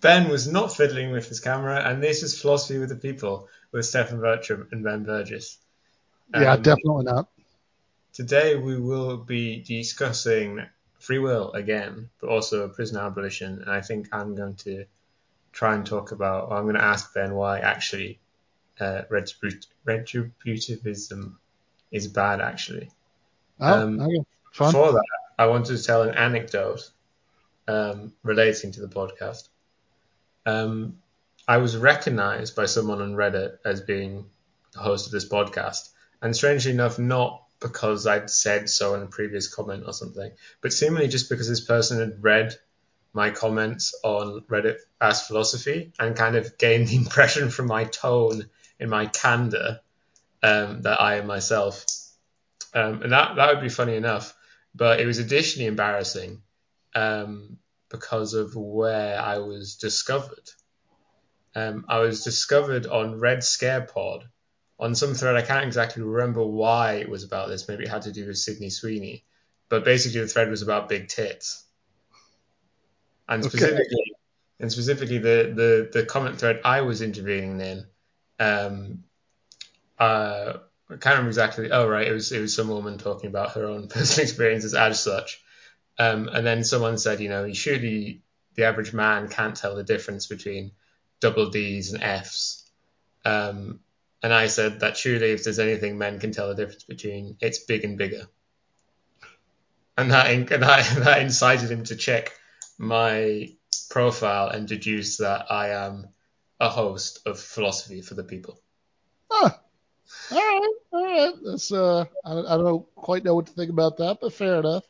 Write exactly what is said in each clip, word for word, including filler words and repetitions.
Ben was not fiddling with his camera, and this is Philosophy with the People with Stefan Bertram and Ben Burgess. Yeah, Um, definitely not. Today we will be discussing free will again, but also prison abolition, and I think I'm going to try and talk about, or I'm going to ask Ben why actually uh, retribut- retributivism is bad, actually. Oh, Um, okay. Fun. Before that, I wanted to tell an anecdote um, relating to the podcast. Um, I was recognized by someone on Reddit as being the host of this podcast, and strangely enough, not because I'd said so in a previous comment or something, but seemingly just because this person had read my comments on Reddit Ask Philosophy and kind of gained the impression from my tone in my candor um, that I am myself. Um, and that, that would be funny enough, but it was additionally embarrassing um, because of where I was discovered. Um, I was discovered on Red Scare Pod on some thread. I can't exactly remember why it was about this. Maybe it had to do with Sydney Sweeney. But basically the thread was about big tits. And Okay. specifically, and specifically the, the, the comment thread I was intervening in, um, uh, I can't remember exactly. Oh, right. It was, it was some woman talking about her own personal experiences as such. Um, and then someone said, you know, surely the average man can't tell the difference between double D's and F's. Um, and I said that surely if there's anything men can tell the difference between, it's big and bigger. And that, and that, that incited him to check my profile and deduce that I am a host of Philosophy for the People. Huh. All right. All right. That's uh, I, I don't quite know what to think about that, but fair enough.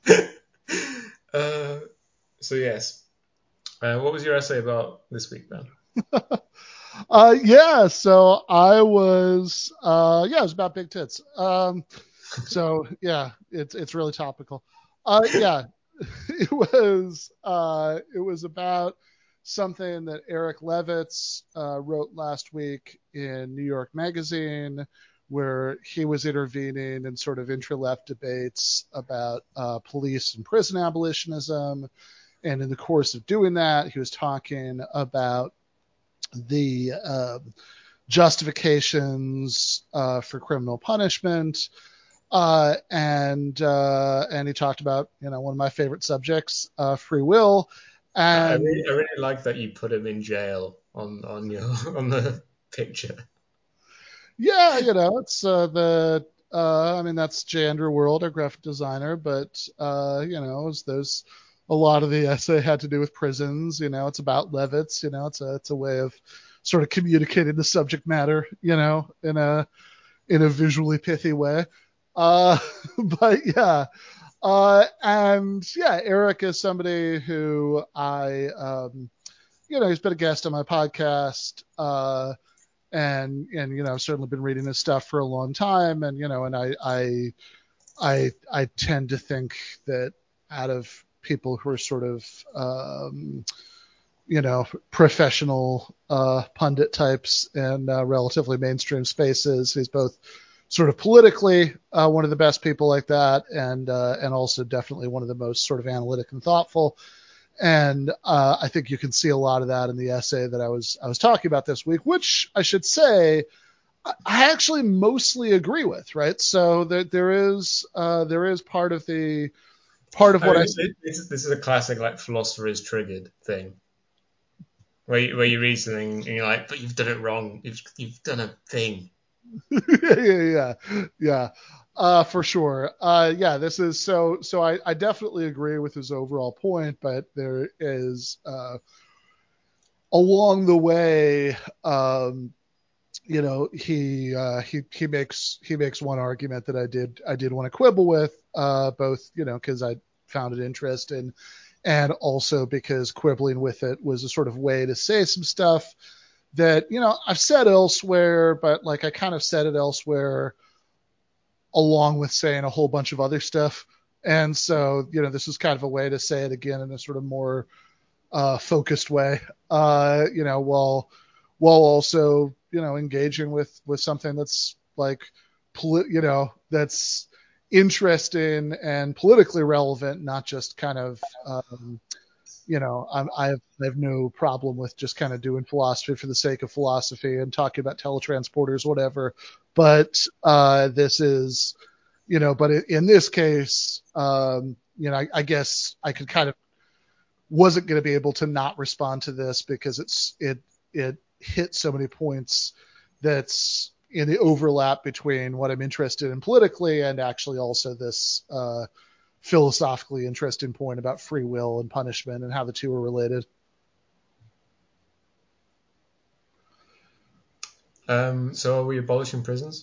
uh, so yes, uh, what was your essay about this week, Ben? uh, yeah. So I was, uh, yeah, it was about big tits. Um, so yeah, it's it's really topical. Uh, yeah, it was uh, it was about something that Eric Levitz uh, wrote last week in New York Magazine, where he was intervening in sort of intra-left debates about uh, police and prison abolitionism. And in the course of doing that, he was talking about the uh, justifications uh, for criminal punishment. Uh, and uh, and he talked about, you know, one of my favorite subjects, uh, free will. I And really, I really like that you put him in jail on, on your on the picture. yeah, you know, it's uh, the uh, I mean, that's J. Andrew World, our graphic designer, but uh, you know, there's a lot of the essay had to do with prisons. You know, it's about Levitz. You know, it's a it's a way of sort of communicating the subject matter, you know, in a in a visually pithy way. Uh, but yeah, uh, and yeah, Eric is somebody who I, um, you know, he's been a guest on my podcast. Uh, and and you know I've certainly been reading his stuff for a long time, and you know and I I I I tend to think that out of people who are sort of um, you know professional uh, pundit types and uh, relatively mainstream spaces, he's both sort of politically uh, one of the best people like that, and uh, and also definitely one of the most sort of analytic and thoughtful. And uh, I think you can see a lot of that in the essay that I was I was talking about this week, which I should say I actually mostly agree with. Right, so there there is uh, there is part of the part of I what I mean, this, this is a classic like philosopher is triggered thing, where you, where you read something and you're like, but you've done it wrong. You've you've done a thing. yeah yeah yeah uh, for sure. Uh, yeah, this is so so I, I definitely agree with his overall point, but there is uh, along the way. Um, you know, he uh, he he makes he makes one argument that I did I did want to quibble with, uh, both you know because I found it interesting, and also because quibbling with it was a sort of way to say some stuff that you know I've said elsewhere, but like I kind of said it elsewhere along with saying a whole bunch of other stuff, and so you know this is kind of a way to say it again in a sort of more uh, focused way, uh, you know, while while also you know engaging with with something that's like, poli- you know, that's interesting and politically relevant, not just kind of um, you know, I'm, I have I have no problem with just kind of doing philosophy for the sake of philosophy and talking about teletransporters, whatever. But uh, this is, you know, but in this case, um, you know, I, I guess I could kind of wasn't going to be able to not respond to this because it's it it hit so many points that's in the overlap between what I'm interested in politically and actually also this uh, philosophically interesting point about free will and punishment and how the two are related. Um, so are we abolishing prisons?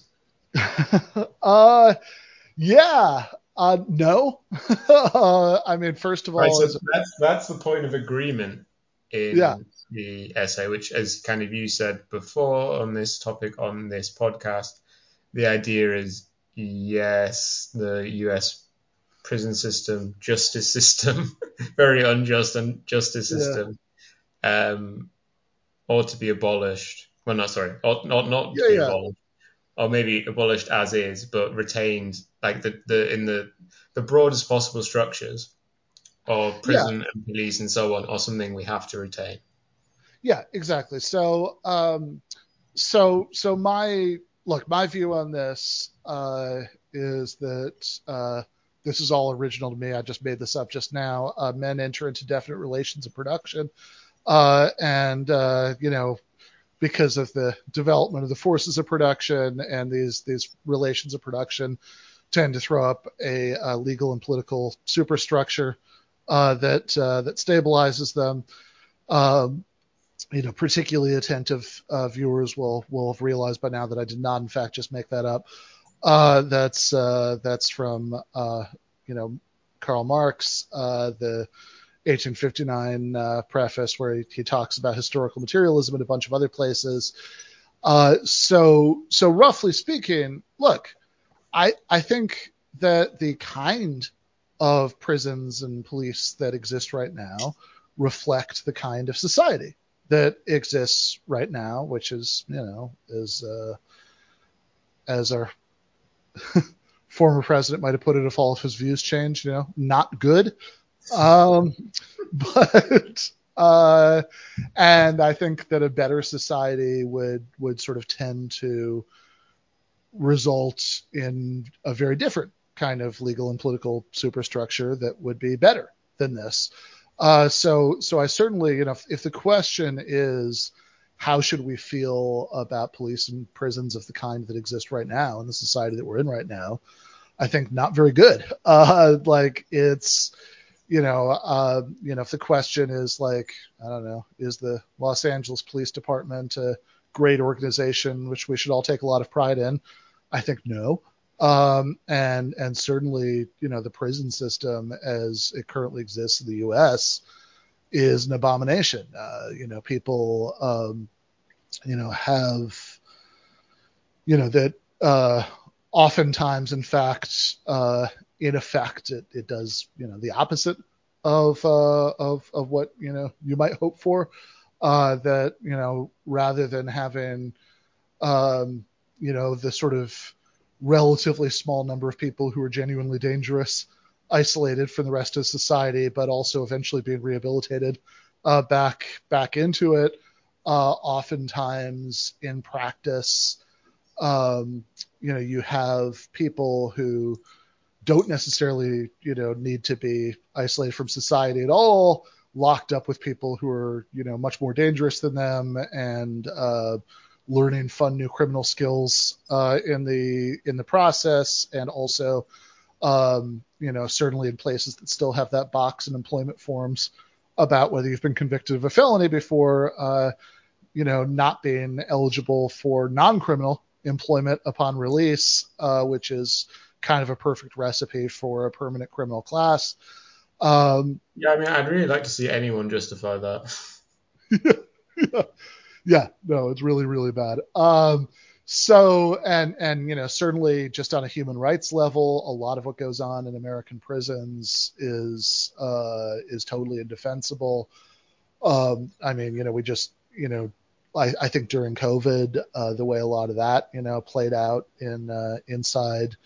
uh, yeah. Uh, no. uh, I mean, first of Right, all, so is that's that's the point of agreement yeah, in the essay, which, as kind of you said before on this topic on this podcast, the idea is yes, the U S prison system, justice system, very unjust and justice yeah, system, um, ought to be abolished. Well, not sorry, ought not not to yeah, be yeah, abolished, or maybe abolished as is, but retained like the, the in the the broadest possible structures of yeah, prison and police and so on are something we have to retain. yeah, exactly. So, um, so, so my look, my view on this uh, is that uh, this is all original to me. I just made this up just now. Uh, men enter into definite relations of production, uh, and uh, you know, because of the development of the forces of production and these these relations of production, tend to throw up a, a legal and political superstructure uh, that uh, that stabilizes them. Um, you know, particularly attentive uh, viewers will will have realized by now that I did not, in fact, just make that up. Uh, that's uh, that's from uh, you know Karl Marx, uh, the eighteen fifty-nine uh, preface, where he, he talks about historical materialism and a bunch of other places. Uh, so so roughly speaking, look, I I think that the kind of prisons and police that exist right now reflect the kind of society that exists right now, which is, you know, is uh, as our former president might have put it if all of his views changed, you know, not good. Um, but uh, and I think that a better society would would sort of tend to result in a very different kind of legal and political superstructure that would be better than this. Uh, so, so I certainly, you know, if, if the question is how should we feel about police and prisons of the kind that exist right now in the society that we're in right now, I think not very good. Uh, like it's, you know, uh, you know, if the question is like, I don't know, is the Los Angeles Police Department a great organization which we should all take a lot of pride in? I think no. Um, and and certainly, you know, the prison system as it currently exists in the U S is an abomination. Uh, you know, people, um, you know, have, you know, that uh, oftentimes, in fact, uh, in effect, it, it does, you know, the opposite of uh, of of what you know you might hope for. Uh, that you know, rather than having, um, you know, the sort of relatively small number of people who are genuinely dangerous, isolated from the rest of society, but also eventually being rehabilitated uh, back back into it. Uh, oftentimes, in practice, um, you know, you have people who don't necessarily, you know, need to be isolated from society at all, locked up with people who are, you know, much more dangerous than them, and uh, learning fun new criminal skills uh, in the in the process, and also, um, you know, certainly in places that still have that box in employment forms about whether you've been convicted of a felony before, uh, you know, not being eligible for non-criminal employment upon release, uh, which is kind of a perfect recipe for a permanent criminal class. Um, Yeah, I mean, I'd really like to see anyone justify that. yeah, yeah, no, it's really, really bad. Um, so, and and you know, certainly just on a human rights level, a lot of what goes on in American prisons is uh, is totally indefensible. Um, I mean, you know, we just, you know, I, I think during COVID, uh, the way a lot of that, you know, played out in uh, inside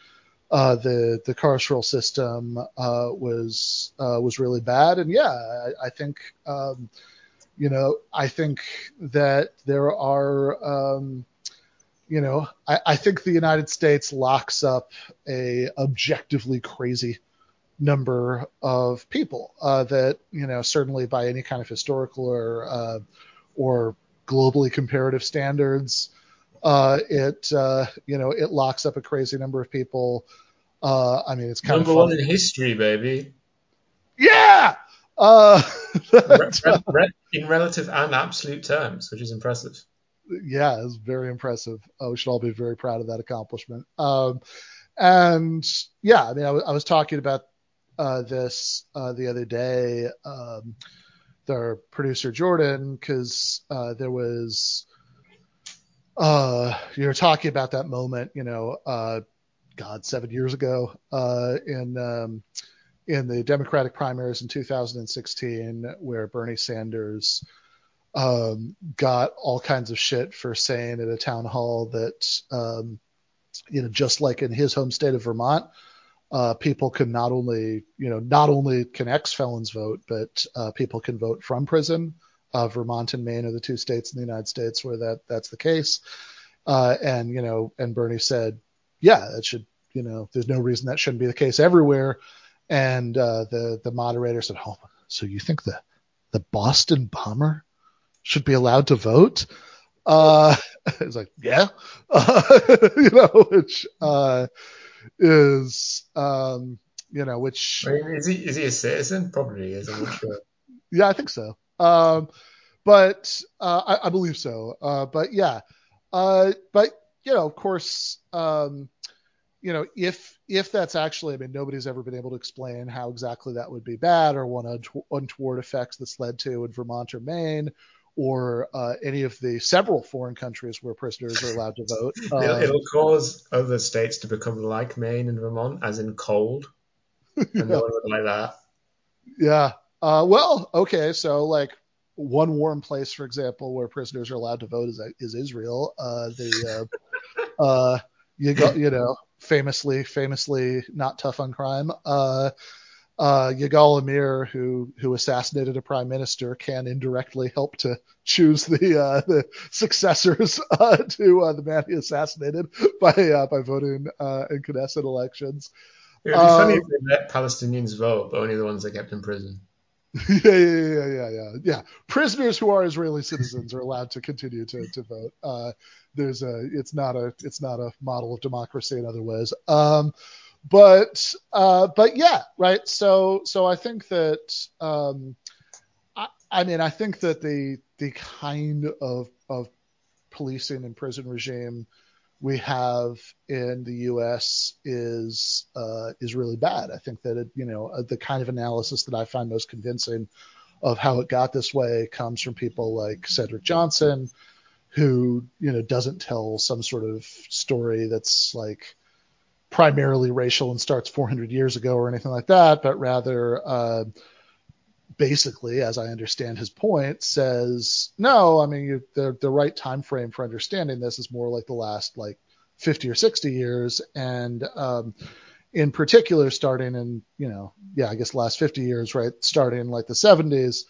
uh, the the carceral system uh, was uh, was really bad. And yeah, I, I think um, you know I think that there are um, you know I, I think the United States locks up a objectively crazy number of people uh, that you know certainly by any kind of historical or uh, or globally comparative standards, uh, it uh, you know it locks up a crazy number of people. Uh, I mean, it's kind of Number one funny. in history, baby. Yeah. Uh, Re- but, uh, re- re- in relative and absolute terms, which is impressive. yeah, it's very impressive. Uh, we should all be very proud of that accomplishment. Um, and yeah, I mean, I, w- I was talking about uh, this uh, the other day. Um, their producer Jordan, because uh, there was uh, you were talking about that moment, you know, uh, God, seven years ago uh, in um, in the Democratic primaries in two thousand sixteen, where Bernie Sanders um, got all kinds of shit for saying at a town hall that um, you know, just like in his home state of Vermont, uh, people can not only, you know, not only can ex-felons vote, but uh, people can vote from prison. Uh, Vermont and Maine are the two states in the United States where that that's the case. Uh, and you know, and Bernie said, yeah, that should, you know, there's no reason that shouldn't be the case everywhere. And uh, the the moderator said, oh, so you think the the Boston bomber should be allowed to vote? Uh, it's like, yeah, uh, you know, which uh, is, um, you know, which, I mean, is he is he a citizen? Probably is. I'm not sure. yeah, I think so. Um, but uh, I, I believe so. Uh, but yeah, uh, but you know, of course, um, you know, if if that's actually, I mean, nobody's ever been able to explain how exactly that would be bad or what untoward effects that's led to in Vermont or Maine or uh, any of the several foreign countries where prisoners are allowed to vote. It'll, Um, it'll cause other states to become like Maine and Vermont, as in cold, and no yeah, one would like that. yeah. Uh, well, okay, so like one warm place, for example, where prisoners are allowed to vote is is Israel. Uh, the uh, uh, you got you know famously famously not tough on crime. Uh, uh, Yigal Amir, who who assassinated a prime minister, can indirectly help to choose the uh, the successors uh, to uh, the man he assassinated by uh, by voting uh, in Knesset elections. It would be funny Um, if they let Palestinians vote, but only the ones they kept in prison. yeah, yeah, yeah, yeah, yeah, yeah. Prisoners who are Israeli citizens are allowed to continue to to vote. Uh, there's a it's not a it's not a model of democracy in other ways. Um, but uh, but yeah, right. So so I think that um, I, I mean I think that the the kind of of policing and prison regime we have in the U S is uh, is really bad. I think that it, you know uh, the kind of analysis that I find most convincing of how it got this way comes from people like Cedric Johnson, who you know doesn't tell some sort of story that's like primarily racial and starts four hundred years ago or anything like that, but rather uh, basically, as I understand his point, says no. I mean, you, the the right time frame for understanding this is more like the last like fifty or sixty years, and um, in particular, starting in you know, yeah, I guess the last fifty years, right? Starting in like the seventies,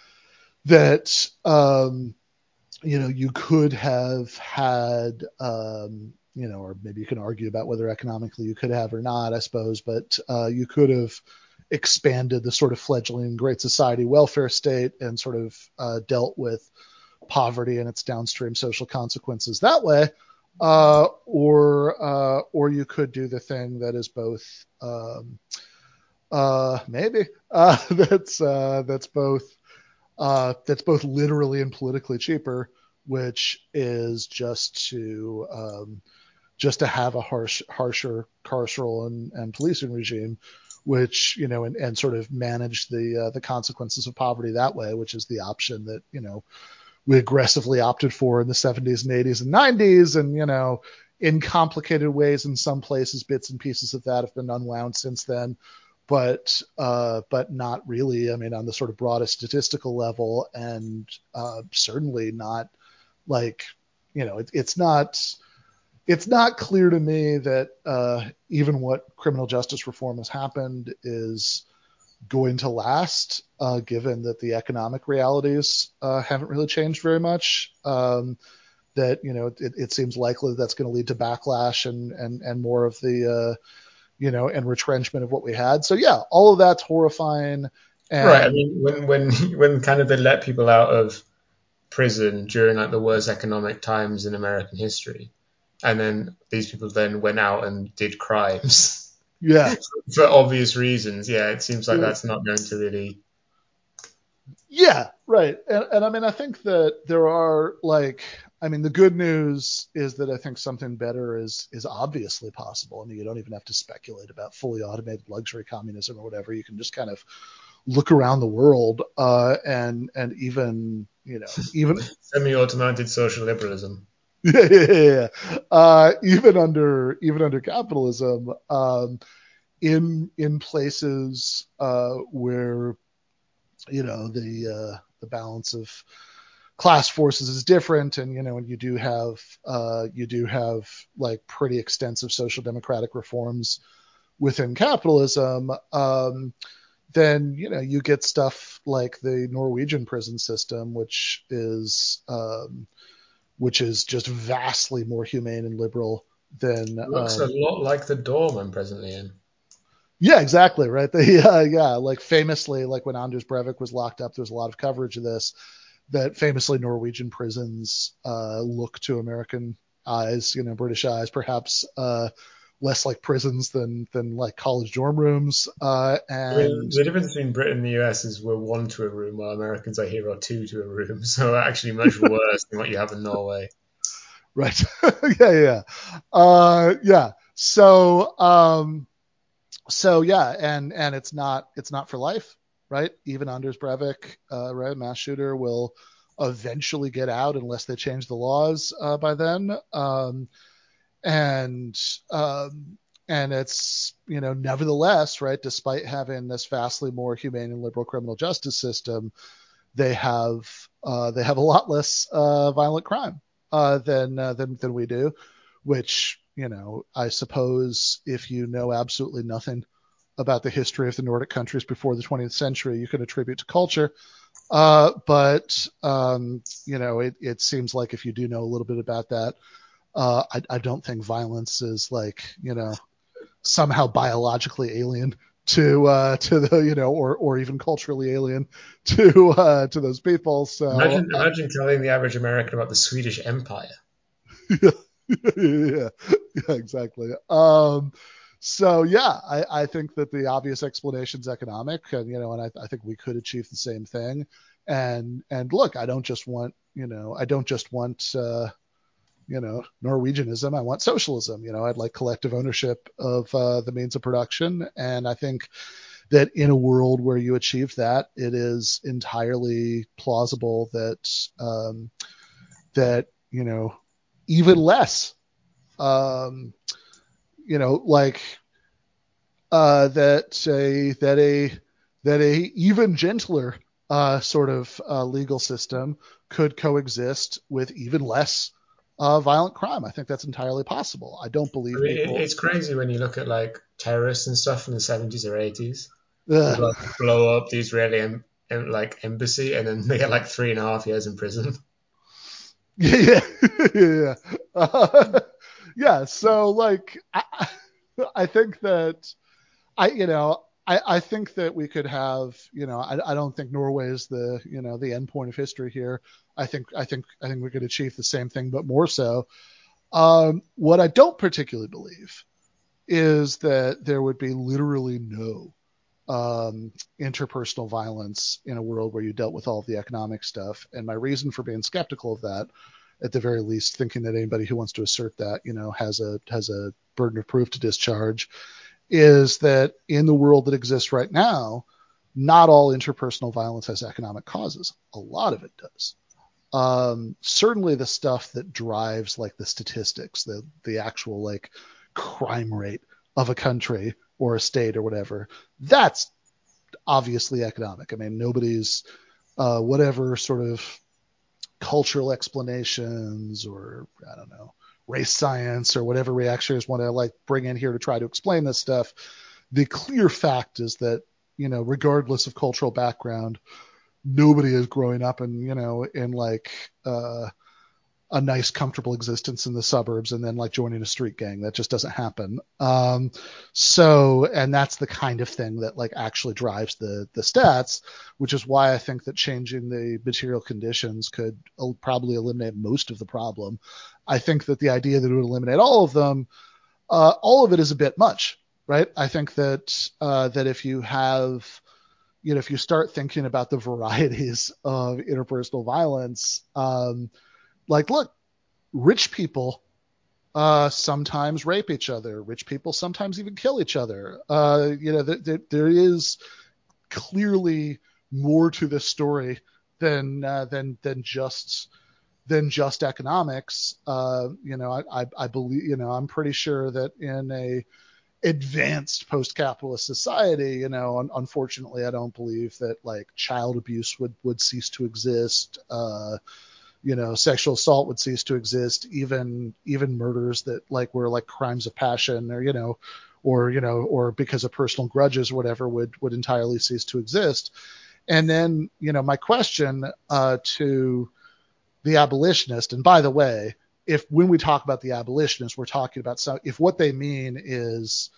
that um, you know you could have had. Um, you know, or maybe you can argue about whether economically you could have or not, I suppose, but uh, you could have expanded the sort of fledgling Great Society welfare state and sort of uh, dealt with poverty and its downstream social consequences that way, uh, or uh, or you could do the thing that is both um, uh, maybe uh, that's uh, that's both uh, that's both literally and politically cheaper, which is just to um, just to have a harsh, harsher carceral and, and policing regime, which you know, and, and sort of manage the uh, the consequences of poverty that way, which is the option that you know we aggressively opted for in the seventies and eighties and nineties, and you know, in complicated ways in some places, bits and pieces of that have been unwound since then. But uh, but not really. I mean, on the sort of broadest statistical level, and uh, certainly not like you know, it, it's not it's not clear to me that uh, even what criminal justice reform has happened is going to last, uh, given that the economic realities uh, haven't really changed very much. Um, that you know, it, it seems likely that that's going to lead to backlash and and and more of the uh, you know and retrenchment of what we had. So yeah, all of that's horrifying. Right. I And mean, when when when kind of they let people out of prison during like the worst economic times in American history, and then these people then went out and did crimes yeah, for obvious reasons. Yeah, it seems like that's not going to really. yeah, right. And, and I mean, I think that there are like, I mean, the good news is that I think something better is is obviously possible. I mean, you don't even have to speculate about fully automated luxury communism or whatever. You can just kind of look around the world, uh, and and even you know even Semi-automated social liberalism. yeah, yeah, yeah. Uh, even under even under capitalism, um, in in places uh, where you know the uh, the balance of class forces is different, and you know, and you do have uh, you do have like pretty extensive social democratic reforms within capitalism. Um, then you know you get stuff like the Norwegian prison system, which is um, which is just vastly more humane and liberal than It looks a um, lot like the dorm I'm presently in. yeah, exactly right. They, uh, yeah, like famously, like when Anders Breivik was locked up, there was a lot of coverage of this. That famously Norwegian prisons uh, look to American eyes, you know, British eyes, perhaps uh, less like prisons than than like college dorm rooms. Uh, I mean, and the difference between Britain and the U S is we're one to a room, while Americans are here are two to a room. So actually much worse than what you have in Norway. right, yeah, yeah, uh, yeah. So um, so yeah, and and it's not it's not for life, right? Even Anders Breivik, uh, right, mass shooter, will eventually get out unless they change the laws uh, by then. Um, and um, and it's you know nevertheless, right, despite having this vastly more humane and liberal criminal justice system, they have uh, they have a lot less uh, violent crime uh, than uh, than than we do, which you know I suppose if you know absolutely nothing about the history of the Nordic countries before the twentieth century, you can attribute to culture. Uh, but um, you know, it, it seems like if you do know a little bit about that, uh, I, I don't think violence is like you know somehow biologically alien to uh, to the you know or or even culturally alien to uh, to those people. So Imagine, uh, imagine telling the average American about the Swedish Empire. yeah, yeah, yeah, exactly. Um, so yeah, I, I think that the obvious explanation is economic, and you know, and I, I think we could achieve the same thing. And and look, I don't just want you know, I don't just want uh, you know Norwegianism. I want socialism. You know, I'd like collective ownership of uh, the means of production, and I think that in a world where you achieve that, it is entirely plausible that um, that you know even less um, you know, like uh, that a that a that a even gentler uh, sort of uh, legal system could coexist with even less uh, violent crime. I think that's entirely possible. I don't I believe mean, it, people. it's crazy when you look at like terrorists and stuff from the seventies or eighties who Uh, like blow up the Israeli em, em, like embassy and then they get like three and a half years in prison. yeah, yeah, yeah. Uh, yeah. So like, I, I think that I, you know, I, I think that we could have, you know, I, I don't think Norway is the, you know, the end point of history here. I think, I think, I think we could achieve the same thing, but more so. Um, what I don't particularly believe is that there would be literally no um, interpersonal violence in a world where you dealt with all of the economic stuff. And my reason for being skeptical of that, at the very least, thinking that anybody who wants to assert that, you know, has a has a burden of proof to discharge, is that in the world that exists right now, not all interpersonal violence has economic causes. A lot of it does. Um, certainly the stuff that drives like the statistics, the the actual like crime rate of a country or a state or whatever, that's obviously economic. I mean, nobody's uh, whatever sort of cultural explanations or I don't know race science or whatever reactionaries want to like bring in here to try to explain this stuff. The clear fact is that, you know, regardless of cultural background, nobody is growing up in, you know, in like uh, a nice, comfortable existence in the suburbs and then like joining a street gang. That just doesn't happen. Um, so, and that's the kind of thing that like actually drives the the stats, which is why I think that changing the material conditions could probably eliminate most of the problem. I think that the idea that it would eliminate all of them, uh, all of it is a bit much, right? I think that uh, that if you have, you know, if you start thinking about the varieties of interpersonal violence, um, like, look, rich people uh, sometimes rape each other. Rich people sometimes even kill each other. Uh, you know, th- th- there is clearly more to this story than uh, than than just than just economics. Uh, you know, I, I, I believe, you know, I'm pretty sure that in a advanced post-capitalist society, you know, un- unfortunately, I don't believe that like child abuse would would cease to exist. Uh, you know, sexual assault would cease to exist. Even even murders that like were like crimes of passion, or you know, or you know, or because of personal grudges or whatever, would would entirely cease to exist. And then, you know, my question uh, to the abolitionist, and by the way, if when we talk about the abolitionists, we're talking about some, if what they mean is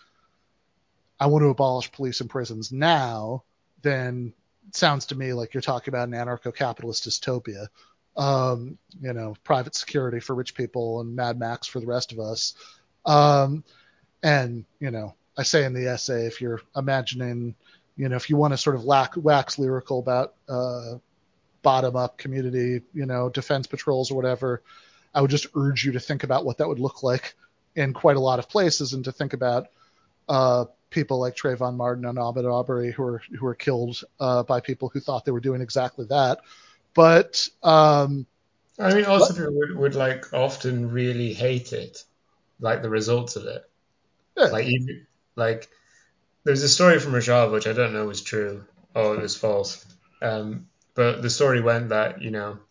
I want to abolish police and prisons now, then it sounds to me like you're talking about an anarcho-capitalist dystopia. Um, you know, private security for rich people and Mad Max for the rest of us. Um, and, you know, I say in the essay, if you're imagining, you know, if you want to sort of lack, wax lyrical about uh, bottom-up community, you know, defense patrols or whatever, I would just urge you to think about what that would look like in quite a lot of places, and to think about uh, people like Trayvon Martin and Ahmaud Arbery who were who were killed uh, by people who thought they were doing exactly that. But um, I mean, also people would, would like often really hate it, like the results of it. yeah, Like even like there's a story from Rojava which I don't know was true or it was false. Um, but the story went that, you know,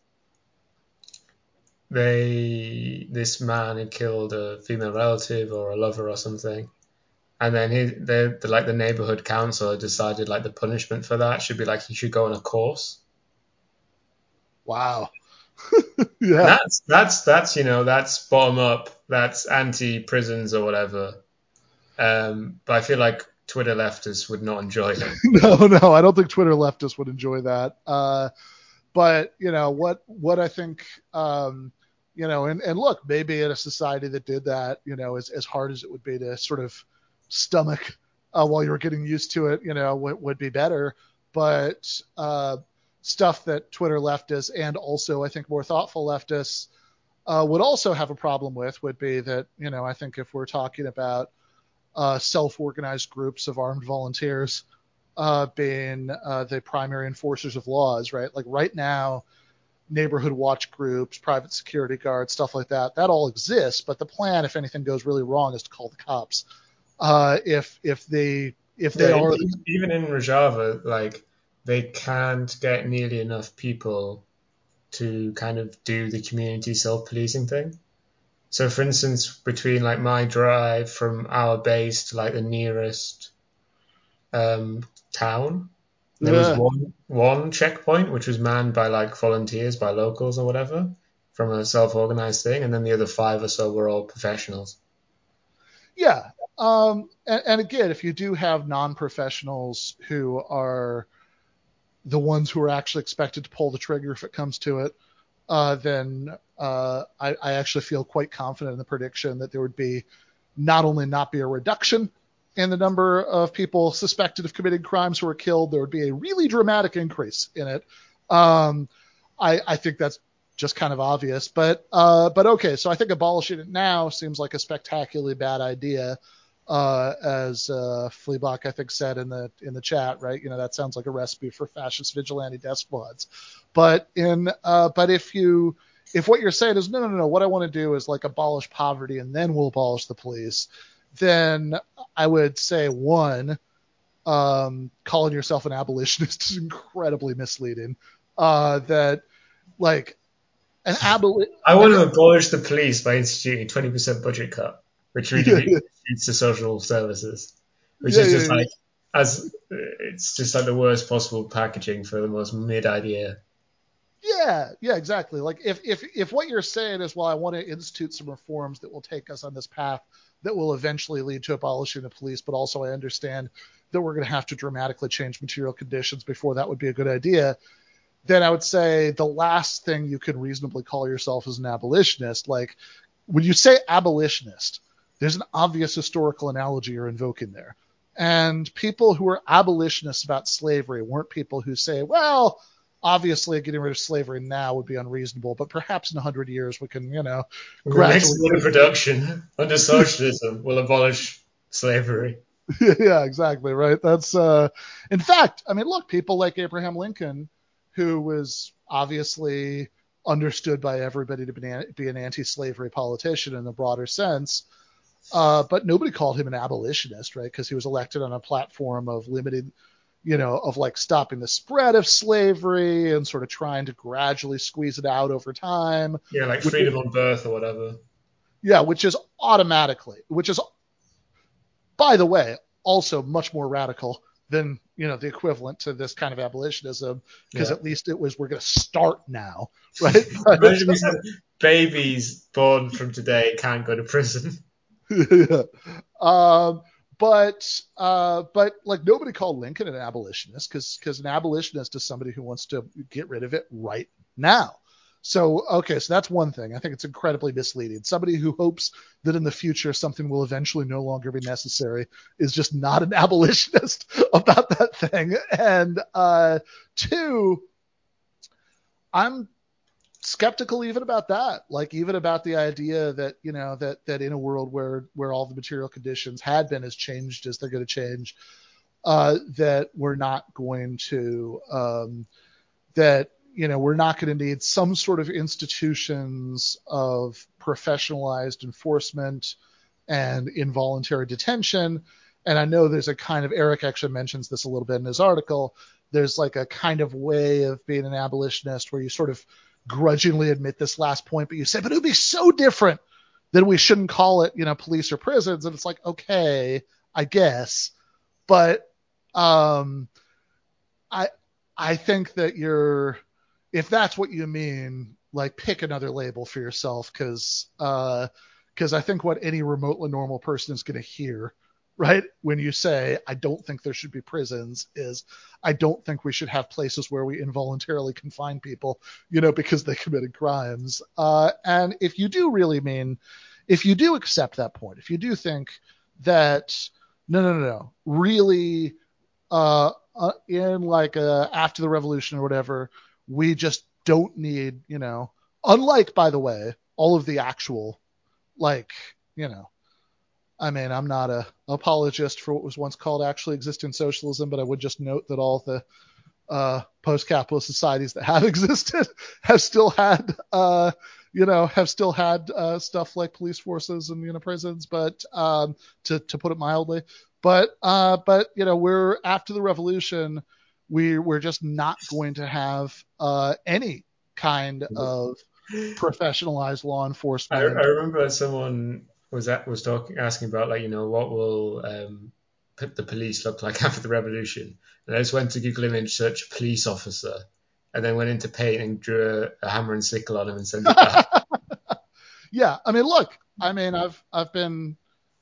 they this man had killed a female relative or a lover or something, and then he the, the like the neighborhood council decided like the punishment for that should be like he should go on a course. wow, And yeah, that's that's that's you know that's bottom up, that's anti prisons or whatever. Um, but I feel like Twitter leftists would not enjoy it. no, no, I don't think Twitter leftists would enjoy that. Uh, but you know what, what I think, um, you know, and, and look, maybe in a society that did that, you know, as, as hard as it would be to sort of stomach uh, while you were getting used to it, you know, would, would be better. But uh, stuff that Twitter leftists, and also I think more thoughtful leftists, uh, would also have a problem with would be that, you know, I think if we're talking about uh, self-organized groups of armed volunteers uh, being uh, the primary enforcers of laws, right? Like right now, neighborhood watch groups, private security guards, stuff like that, that all exists. But the plan, if anything goes really wrong, is to call the cops. Uh, if if they if they Yeah, are, e- even in Rojava, like they can't get nearly enough people to kind of do the community self-policing thing. So, for instance, between like my drive from our base to like the nearest um, town, there was yeah, one one checkpoint which was manned by like volunteers, by locals or whatever, from a self-organized thing, and then the other five or so were all professionals. yeah. Um, and, and again, if you do have non-professionals who are the ones who are actually expected to pull the trigger if it comes to it, uh, then uh, I, I actually feel quite confident in the prediction that there would be not only not be a reduction in the number of people suspected of committing crimes who were killed, there would be a really dramatic increase in it. Um, I, I think that's just kind of obvious, but uh, but okay. So I think abolishing it now seems like a spectacularly bad idea, uh, as uh, Fleabach I think said in the in the chat, right? You know, that sounds like a recipe for fascist vigilante death squads. But in uh, but if you if what you're saying is no no no no, what I want to do is like abolish poverty and then we'll abolish the police, then I would say one, um, calling yourself an abolitionist is incredibly misleading. Uh, that like an aboli- I want an, to abolish the police by instituting a twenty percent budget cut, which redistributes to social services, which yeah, is yeah, just yeah. like as it's just like the worst possible packaging for the most mid idea. Yeah, yeah, exactly. Like if if if what you're saying is, well, I want to institute some reforms that will take us on this path that will eventually lead to abolishing the police, but also I understand that we're going to have to dramatically change material conditions before that would be a good idea, then I would say the last thing you could reasonably call yourself is an abolitionist. Like when you say abolitionist, there's an obvious historical analogy you're invoking there. And people who are abolitionists about slavery weren't people who say, well, obviously getting rid of slavery now would be unreasonable, but perhaps in a hundred years we can, you know, The next gradually. mode of production under socialism will abolish slavery. Yeah, exactly. Right. That's, uh, in fact, I mean, look, people like Abraham Lincoln, who was obviously understood by everybody to be, be an anti-slavery politician in the broader sense. Uh, but nobody called him an abolitionist, right? Because he was elected on a platform of limited, you know, of like stopping the spread of slavery and sort of trying to gradually squeeze it out over time. Yeah, like Which, freedom on birth or whatever. yeah, which is automatically, which is, by the way, also much more radical than, you know, the equivalent to this kind of abolitionism, because Yeah. at least it was, we're going to start now, right? But, Imagine we said babies born from today can't go to prison. yeah. Um, but uh, but like nobody called Lincoln an abolitionist because because an abolitionist is somebody who wants to get rid of it right now. So okay, so that's one thing. I think it's incredibly misleading. Somebody who hopes that in the future something will eventually no longer be necessary is just not an abolitionist about that thing. And uh, two, I'm skeptical even about that, like even about the idea that, you know, that that in a world where where all the material conditions had been as changed as they're going to change, uh that we're not going to um that, you know, we're not going to need some sort of institutions of professionalized enforcement and involuntary detention. And I know there's a kind of, Eric actually mentions this a little bit in his article, there's like a kind of way of being an abolitionist where you sort of grudgingly admit this last point, but you say, but it would be so different that we shouldn't call it, you know, police or prisons. And it's like, okay, I guess. But um, I I think that you're, if that's what you mean, like pick another label for yourself, because uh, because I think what any remotely normal person is going to hear, right, when you say I don't think there should be prisons, is I don't think we should have places where we involuntarily confine people, you know, because they committed crimes. Uh, and if you do really mean, if you do accept that point, if you do think that no, no, no, no, really, uh, uh, in like uh, after the revolution or whatever, we just don't need, you know, unlike, by the way, all of the actual, like, you know, I mean, I'm not a apologist for what was once called actually existing socialism, but I would just note that all the uh, post-capitalist societies that have existed have still had, uh, you know, have still had uh, stuff like police forces and, you know, prisons, but um, to to put it mildly. But uh, but you know, we're after the revolution, we we're just not going to have uh, any kind of professionalized law I, I enforcement. remember someone was at, was talking asking about like you know what will um, the police look like after the revolution, and I just went to Google image search police officer, and then went into Paint and drew a, a hammer and sickle on him and sent it back. Yeah, I mean, look, I mean, I've I've been,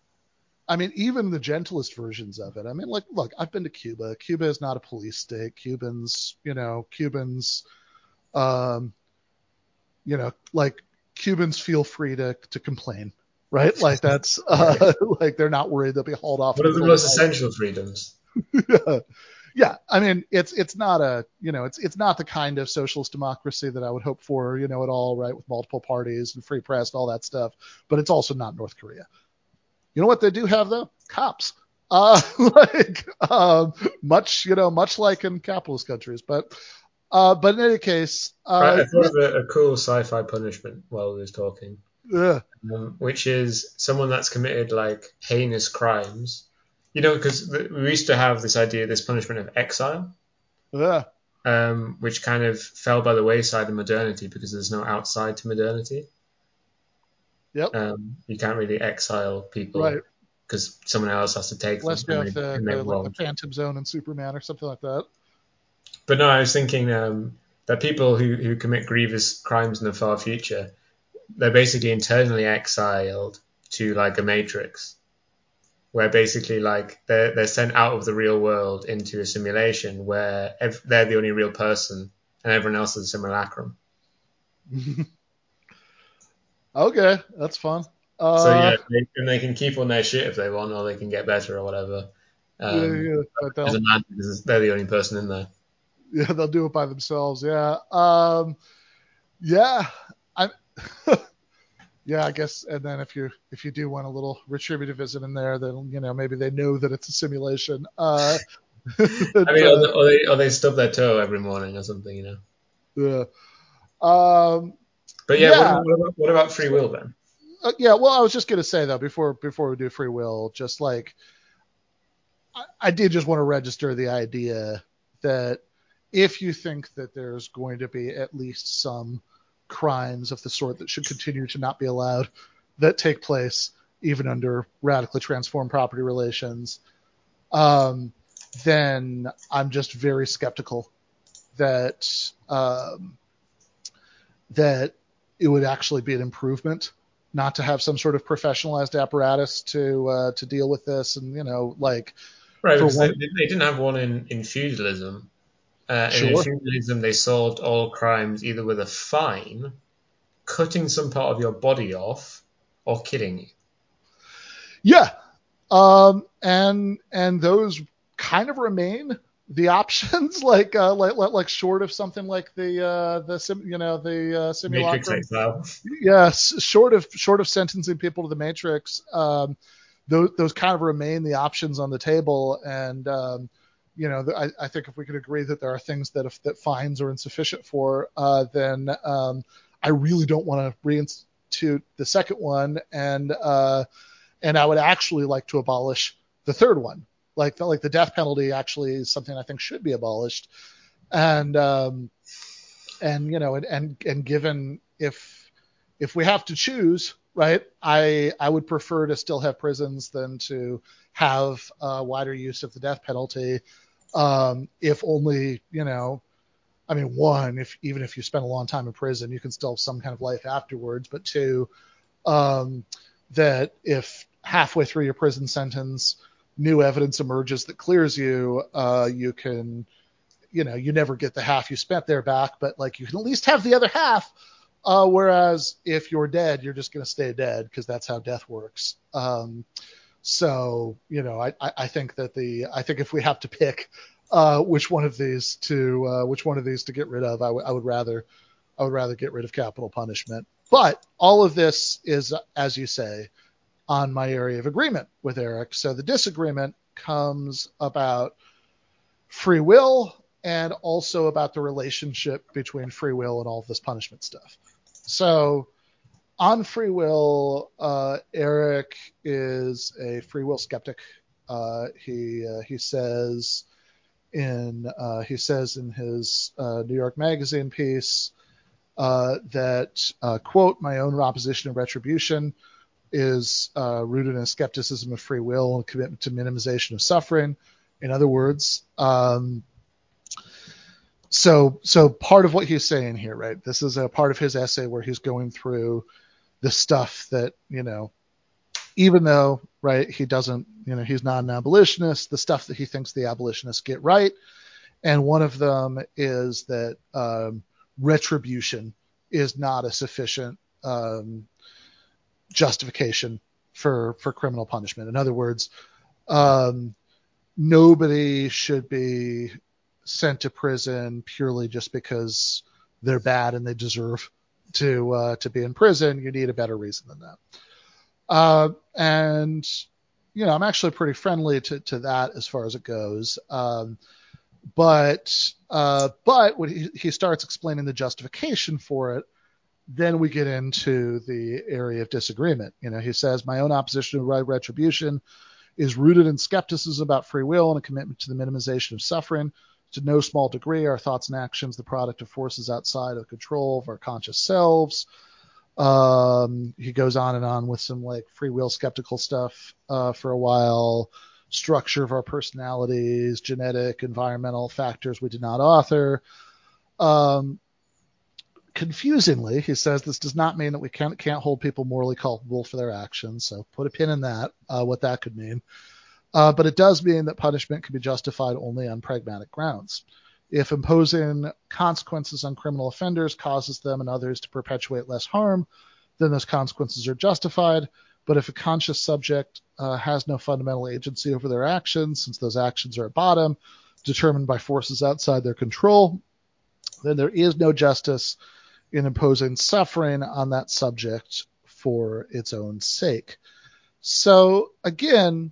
I mean, even the gentlest versions of it. I mean, like, look, I've been to Cuba. Cuba is not a police state. Cubans, you know, Cubans, um, you know, like Cubans feel free to to complain, right? Like that's Right. uh, like they're not worried they'll be hauled off One to of the the Golden most essential freedoms. yeah. Yeah, I mean, it's it's not a, you know, it's it's not the kind of socialist democracy that I would hope for, you know, at all, right, with multiple parties and free press and all that stuff. But it's also not North Korea. You know what they do have though? Cops. Uh, like um, much, you know, much like in capitalist countries. But uh, but in any case, Right, uh, I thought of a, a cool sci-fi punishment while we was talking, yeah, um, which is someone that's committed like heinous crimes. You know, because we used to have this idea, this punishment of exile. yeah, um, which kind of fell by the wayside in modernity because there's no outside to modernity. Yep. Um, you can't really exile people Right. because someone else has to take them, Unless you and have they the, and they the like the won't. Phantom Zone and Superman or something like that. But no, I was thinking um, that people who, who commit grievous crimes in the far future, they're basically internally exiled to like a matrix, where basically like they're they're sent out of the real world into a simulation where ev- they're the only real person and everyone else is a simulacrum. Okay, that's fun. So Uh, yeah, they, and they can keep on their shit if they want, or they can get better or whatever. yeah, Um, yeah, but it they'll doesn't matter because they're the only person in there. yeah they'll do it by themselves. Yeah. Um, yeah. I yeah, I guess. And then if you if you do want a little retributivism in there, then you know maybe they know that it's a simulation. Uh, I but, mean, or uh, they, or they or they stub their toe every morning or something, you know. yeah. Um, But yeah, what, yeah. what about what about free So, will then? uh, yeah. Well, I was just gonna say though before before we do free will, just like I, I did just want to register the idea that if you think that there's going to be at least some crimes of the sort that should continue to not be allowed that take place even under radically transformed property relations, um, then I'm just very skeptical that um, that it would actually be an improvement not to have some sort of professionalized apparatus to uh, to deal with this, and you know, like Right, for because they, one, they didn't have one in, in feudalism. Uh, and in sure, feudalism, they solved all crimes either with a fine, cutting some part of your body off, or killing you. yeah, um, and and those kind of remain the options, like uh, like like short of something like the uh, the sim, you know the uh, Matrix simulacrum. exile. Yes, short of short of sentencing people to the Matrix, um, those those kind of remain the options on the table. And um, you know, I, I think if we could agree that there are things that if that fines are insufficient for, uh, then um, I really don't want to reinstitute the second one, and uh, and I would actually like to abolish the third one. Like the, like the death penalty actually is something I think should be abolished. And um, and you know, and and, and given if if we have to choose, right, I I would prefer to still have prisons than to have uh, wider use of the death penalty. Um, if only, you know, I mean, one, if even if you spend a long time in prison, you can still have some kind of life afterwards. But two, um, that if halfway through your prison sentence, new evidence emerges that clears you, uh, you can, you know, you never get the half you spent there back, but like you can at least have the other half. Uh, whereas if you're dead, you're just going to stay dead because that's how death works. Um, so, you know, I, I think that the, I think if we have to pick uh, which one of these to, uh, which one of these to get rid of, I, w- I would rather, I would rather get rid of capital punishment. But all of this is, as you say, on my area of agreement with Eric. So the disagreement comes about free will and also about the relationship between free will and all of this punishment stuff. So on free will, uh, Eric is a free will skeptic. Uh, he uh, he says in uh, he says in his uh, New York Magazine piece uh, that uh, quote, my own opposition to retribution is uh, rooted in a skepticism of free will and commitment to minimization of suffering. In other words, um, so so part of what he's saying here, right? This is a part of his essay where he's going through the stuff that, you know, even though, right, he doesn't, you know, he's not an abolitionist, the stuff that he thinks the abolitionists get right. And one of them is that um, retribution is not a sufficient um, justification for for criminal punishment. In other words, um, nobody should be sent to prison purely just because they're bad and they deserve to uh, to be in prison. You need a better reason than that. Uh, and you know, I'm actually pretty friendly to, to that as far as it goes. Um, but uh, but when he, he starts explaining the justification for it, then we get into the area of disagreement. You know, he says, my own opposition to retribution is rooted in skepticism about free will and a commitment to the minimization of suffering. To no small degree, our thoughts and actions the product of forces outside of control of our conscious selves. Um, he goes on and on with some like free will skeptical stuff uh, for a while. Structure of our personalities, genetic, environmental factors we did not author. Um, confusingly, he says this does not mean that we can't, can't hold people morally culpable for their actions. So put a pin in that, uh, what that could mean. Uh, but it does mean that punishment can be justified only on pragmatic grounds. If imposing consequences on criminal offenders causes them and others to perpetuate less harm, then those consequences are justified. But if a conscious subject uh, has no fundamental agency over their actions, since those actions are at bottom, determined by forces outside their control, then there is no justice in imposing suffering on that subject for its own sake. So again,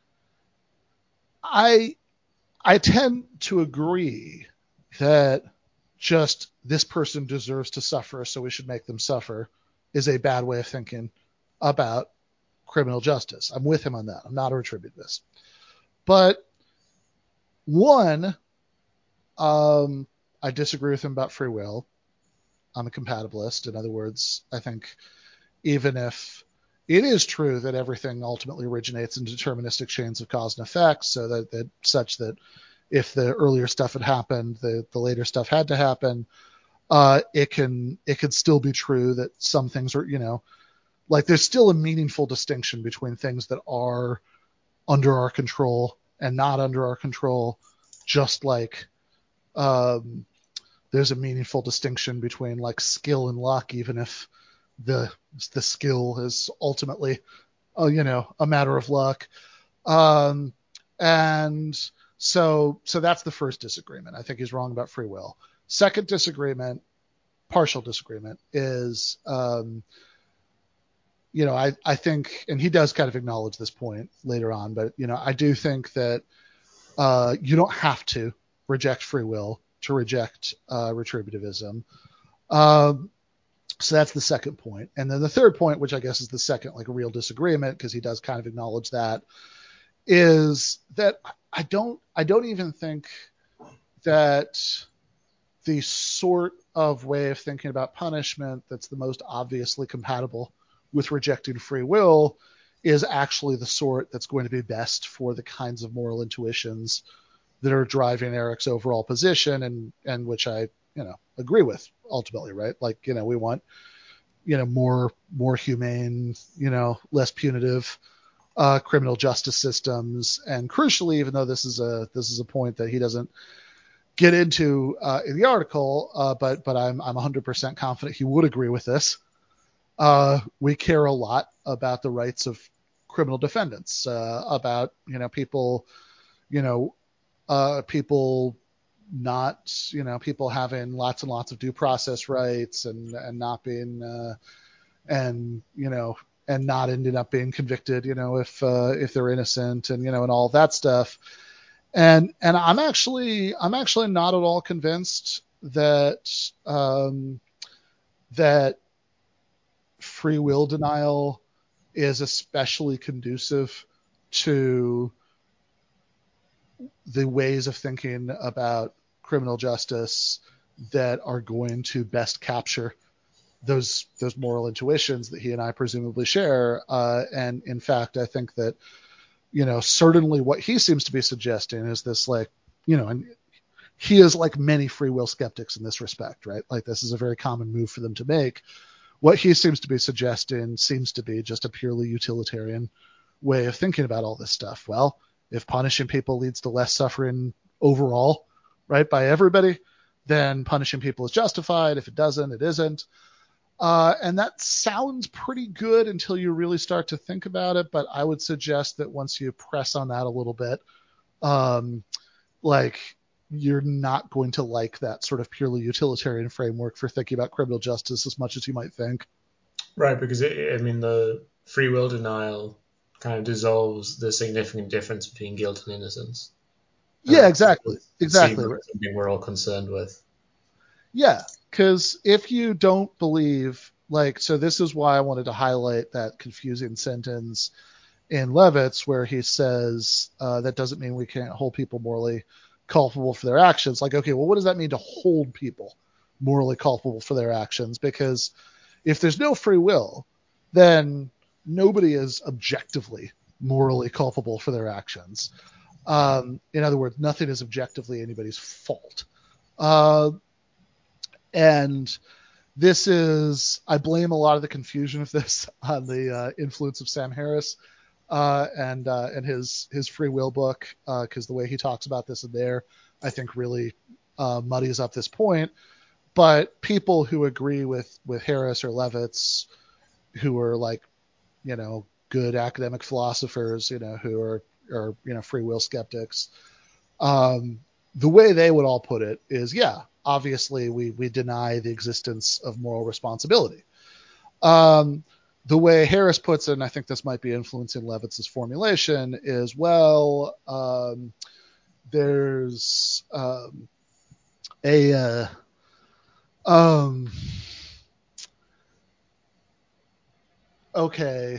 I I tend to agree that just this person deserves to suffer, so we should make them suffer, is a bad way of thinking about criminal justice. I'm with him on that. I'm not a retributivist. But one, um, I disagree with him about free will. I'm a compatibilist. In other words, I think even if it is true that everything ultimately originates in deterministic chains of cause and effect, so that, that such that if the earlier stuff had happened, the, the later stuff had to happen, uh, it can it can still be true that some things are, you know, like there's still a meaningful distinction between things that are under our control and not under our control, just like um, there's a meaningful distinction between like skill and luck, even if the the skill is ultimately, uh, you know, a matter of luck. Um, and so so that's the first disagreement. I think he's wrong about free will. Second disagreement, partial disagreement, is um, you know, I, I think, and he does kind of acknowledge this point later on, but, you know, I do think that uh, you don't have to reject free will to reject uh, retributivism. Um, so that's the second point. And then the third point, which I guess is the second, like a real disagreement, because he does kind of acknowledge that, is that I don't, I don't even think that the sort of way of thinking about punishment that's the most obviously compatible with rejecting free will is actually the sort that's going to be best for the kinds of moral intuitions that are driving Eric's overall position, and and which I, you know, agree with ultimately, right? Like, you know, we want, you know, more more humane, you know, less punitive uh, criminal justice systems, and crucially, even though this is a this is a point that he doesn't get into uh, in the article, uh, but but I'm I'm one hundred percent confident he would agree with this. Uh, we care a lot about the rights of criminal defendants, uh, about, you know, people, you know, uh, people not, you know, people having lots and lots of due process rights and, and not being, uh, and, you know, and not ending up being convicted, you know, if, uh, if they're innocent and, you know, and all that stuff. And, and I'm actually, I'm actually not at all convinced that, um, that, free will denial is especially conducive to the ways of thinking about criminal justice that are going to best capture those those moral intuitions that he and I presumably share. Uh, and in fact, I think that, you know, certainly what he seems to be suggesting is this, like, you know, and he is like many free will skeptics in this respect, right? Like, this is a very common move for them to make. What he seems to be suggesting seems to be just a purely utilitarian way of thinking about all this stuff. Well, if punishing people leads to less suffering overall, right, by everybody, then punishing people is justified. If it doesn't, it isn't. Uh, and that sounds pretty good until you really start to think about it. But I would suggest that once you press on that a little bit, um, like, you're not going to like that sort of purely utilitarian framework for thinking about criminal justice as much as you might think. Right, because it, I mean, the free will denial kind of dissolves the significant difference between guilt and innocence. Yeah, exactly. Exactly. Something we're all concerned with. Yeah, because if you don't believe, like, so this is why I wanted to highlight that confusing sentence in Levitz where he says uh, that doesn't mean we can't hold people morally culpable for their actions. Like, okay, well, what does that mean to hold people morally culpable for their actions? Because if there's no free will, then nobody is objectively morally culpable for their actions. Um, in other words, nothing is objectively anybody's fault. Uh, and this is, I blame a lot of the confusion of this on the uh, influence of Sam Harris uh, and uh, and his his free will book, because uh, the way he talks about this in there, I think really uh, muddies up this point. But people who agree with with Harris or Levitz, who are like, you know, good academic philosophers, you know, who are are you know free will skeptics, um, the way they would all put it is, yeah, obviously we we deny the existence of moral responsibility. Um, the way Harris puts it, and I think this might be influencing Levitz's formulation, is, well, um, there's um, a uh, um, okay,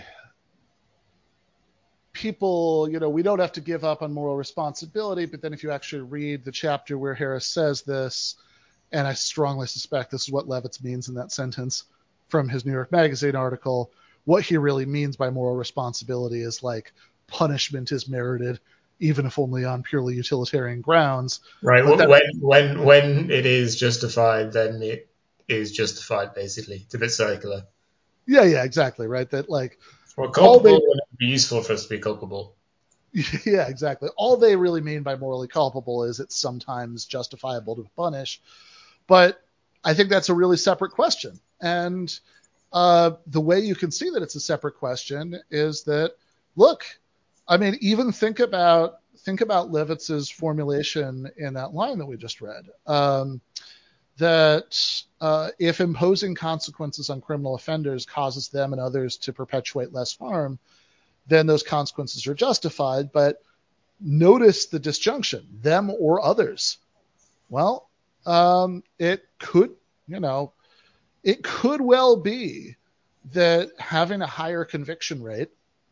people, you know, we don't have to give up on moral responsibility, but then if you actually read the chapter where Harris says this, and I strongly suspect this is what Levitz means in that sentence from his New York Magazine article, what he really means by moral responsibility is like punishment is merited, even if only on purely utilitarian grounds. Right. But that, When when when it is justified, then it is justified. Basically, it's a bit circular. yeah, yeah, exactly, right. That like We're all culpable they, when it would be useful for us to be culpable. yeah, exactly. All they really mean by morally culpable is it's sometimes justifiable to punish. But I think that's a really separate question. And uh, the way you can see that it's a separate question is that, look, I mean, even think about think about Levitz's formulation in that line that we just read. Um, that uh, if imposing consequences on criminal offenders causes them and others to perpetuate less harm, then those consequences are justified. But notice the disjunction, them or others. Well, um, it could, you know, it could well be that having a higher conviction rate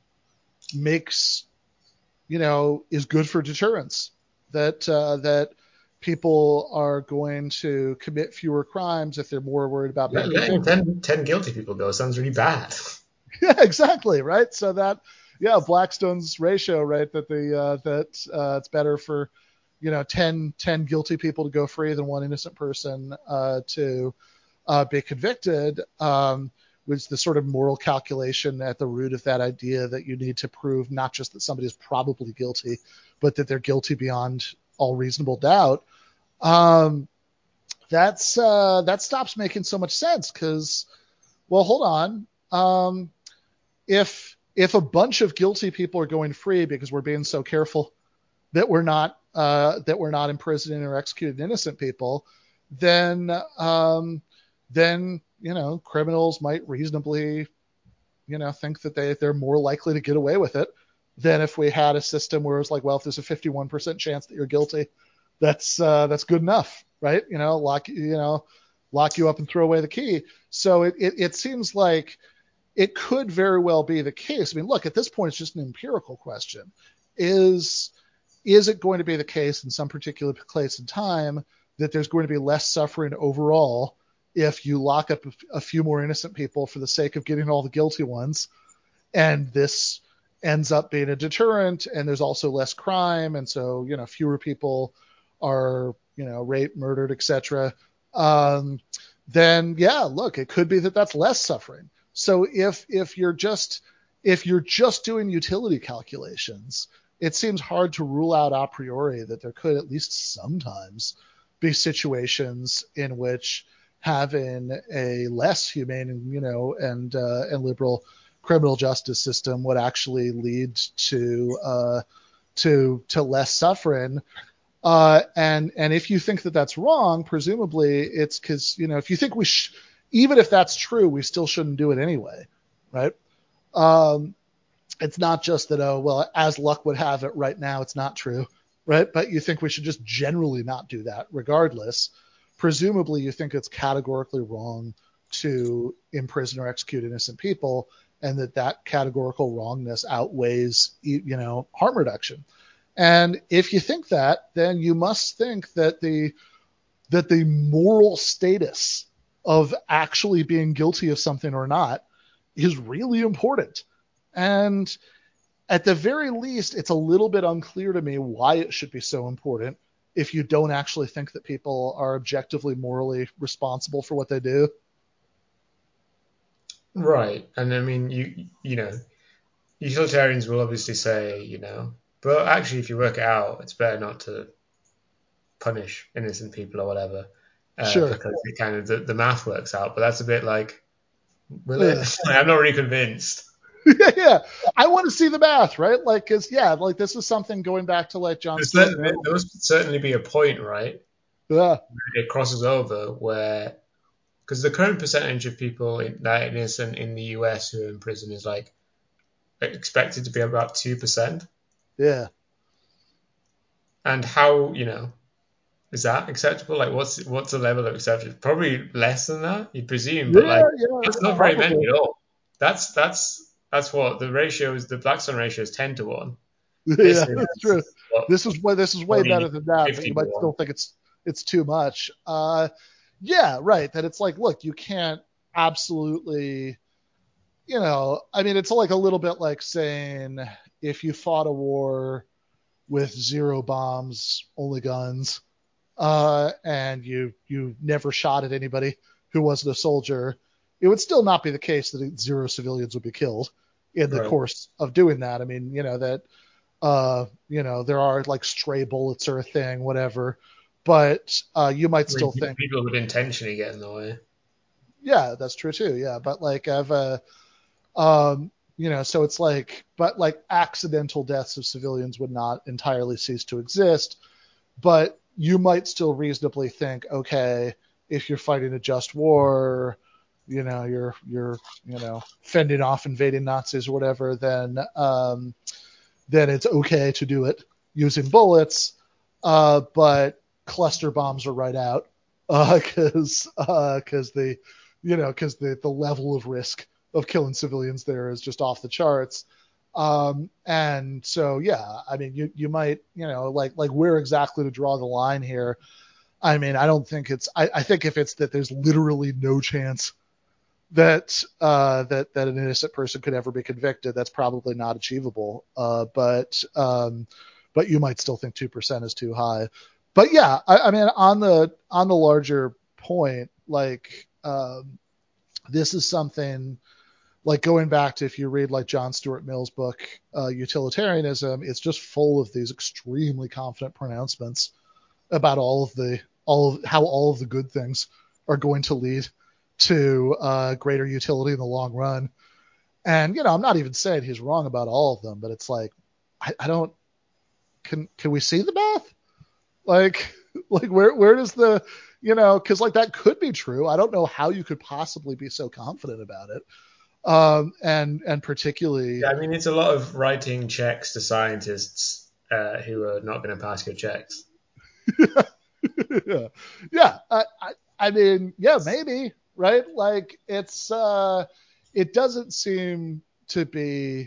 makes, you know, is good for deterrence. That uh, that people are going to commit fewer crimes if they're more worried about being Letting convicted. ten, ten guilty people go sounds really bad. Yeah, exactly, right. So that, yeah, Blackstone's ratio, right, that the uh, that uh, it's better for, you know, ten, ten guilty people to go free than one innocent person uh, to uh, be convicted, um, was the sort of moral calculation at the root of that idea that you need to prove not just that somebody is probably guilty, but that they're guilty beyond all reasonable doubt. Um, that's uh, that stops making so much sense because, well, hold on. Um, if if a bunch of guilty people are going free because we're being so careful that we're not uh, that we're not imprisoning or executing innocent people, then um, then you know criminals might reasonably you know think that they they're more likely to get away with it than if we had a system where it's like, well, if there's a fifty-one percent chance that you're guilty, that's uh, that's good enough, right? You know, lock you know lock you up and throw away the key. So it it, it seems like it could very well be the case. I mean, look, at this point, it's just an empirical question. Is is it going to be the case in some particular place and time that there's going to be less suffering overall if you lock up a few more innocent people for the sake of getting all the guilty ones, and this ends up being a deterrent, and there's also less crime, and so you know fewer people are you know raped, murdered, et cetera. Um, then yeah, look, it could be that that's less suffering. So if if you're just if you're just doing utility calculations, it seems hard to rule out a priori that there could at least sometimes be situations in which having a less humane, you know, and uh, and liberal criminal justice system would actually lead to uh, to to less suffering. Uh, and and if you think that that's wrong, presumably it's because you know if you think we sh- even if that's true, we still shouldn't do it anyway, right? Um, it's not just that, oh, well, as luck would have it right now, it's not true, right? But you think we should just generally not do that regardless. Presumably you think it's categorically wrong to imprison or execute innocent people, and that that categorical wrongness outweighs, you know, harm reduction. And if you think that, then you must think that the that the moral status of actually being guilty of something or not is really important. And at the very least, it's a little bit unclear to me why it should be so important if you don't actually think that people are objectively morally responsible for what they do. Right. And I mean, you you know, utilitarians will obviously say, you know, but actually, if you work it out, it's better not to punish innocent people or whatever, uh, Sure. because it kind of the, the math works out. But that's a bit like, will it? Yeah. I'm not really convinced. Yeah. I want to see the math, right? Like, cause yeah, like this is something going back to like John There's Stuart certain, Mill. there must certainly be a point, right? Yeah. It crosses over where, because the current percentage of people in, that are innocent in the U S who are in prison is like expected to be about two percent. Yeah. And how, you know, is that acceptable? Like, what's what's the level of acceptance? Probably less than that, you'd presume, but Yeah. like, Yeah. that's not very many Probably. at all. That's that's that's what the ratio is. The Blackstone ratio is ten to one. This Yeah, that's is true. what This is way this is way better forty, than that, but fifty you to might one. still think it's it's too much. Uh, yeah, right. That it's like, look, you can't absolutely, you know, I mean, it's like a little bit like saying if you fought a war with zero bombs, only guns, uh, and you you never shot at anybody who wasn't a soldier, it would still not be the case that zero civilians would be killed in the Right. course of doing that. I mean, you know that uh, you know, there are like stray bullets or a thing, whatever. But uh, you might I mean, still think, people would intentionally get in the way. yeah, that's true too. Yeah, but like I've, uh, um, you know, so it's like, but like accidental deaths of civilians would not entirely cease to exist. But you might still reasonably think, okay, if you're fighting a just war, you know, you're you're you know fending off invading Nazis or whatever, then um, then it's okay to do it using bullets. Uh, but cluster bombs are right out because uh, because uh, the you know because the the level of risk of killing civilians there is just off the charts. Um, and so yeah, I mean you you might you know like like where exactly to draw the line here. I mean I don't think it's I, I think if it's that there's literally no chance that uh, that that an innocent person could ever be convicted, that's probably not achievable. Uh, but um, but you might still think two percent is too high. But yeah, I, I mean on the on the larger point, like um, this is something like going back to if you read like John Stuart Mill's book uh, Utilitarianism, it's just full of these extremely confident pronouncements about all of the all of how all of the good things are going to lead to uh, greater utility in the long run. And you know, I'm not even saying he's wrong about all of them, but it's like I, I don't can can we see the math? Like like where where does the you know because like that could be true. I don't know how you could possibly be so confident about it. Um, and and particularly Yeah, I mean, it's a lot of writing checks to scientists uh, who are not going to pass your checks. yeah, yeah. I, I, I mean, yeah, maybe, right? Like it's, uh, it doesn't seem to be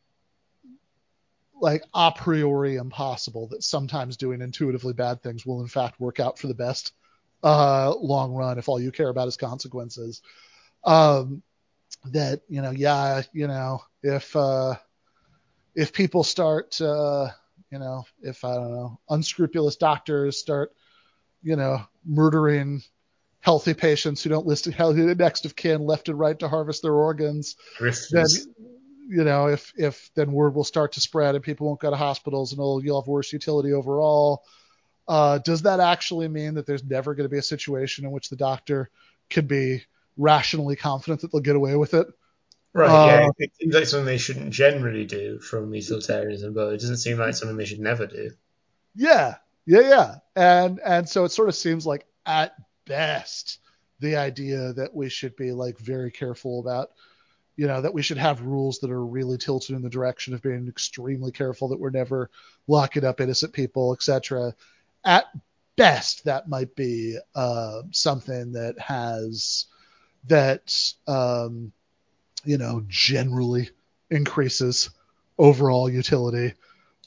like a priori impossible that sometimes doing intuitively bad things will in fact work out for the best, uh, long run if all you care about is consequences. Um, that, you know, yeah, you know, if, uh, if people start, uh, you know, if I don't know, unscrupulous doctors start, you know, murdering healthy patients who don't list next of kin left and right to harvest their organs, then Grifters. you know if if then word will start to spread and people won't go to hospitals and you'll have worse utility overall. Uh, does that actually mean that there's never going to be a situation in which the doctor can be rationally confident that they'll get away with it? Right, yeah, Uh, it it seems like something they shouldn't generally do from utilitarianism, but it doesn't seem like something they should never do. yeah, yeah, yeah, and and so it sort of seems like at best the idea that we should be like very careful about you know, that we should have rules that are really tilted in the direction of being extremely careful that we're never locking up innocent people, et cetera. At best, that might be uh, something that has that um, you know generally increases overall utility.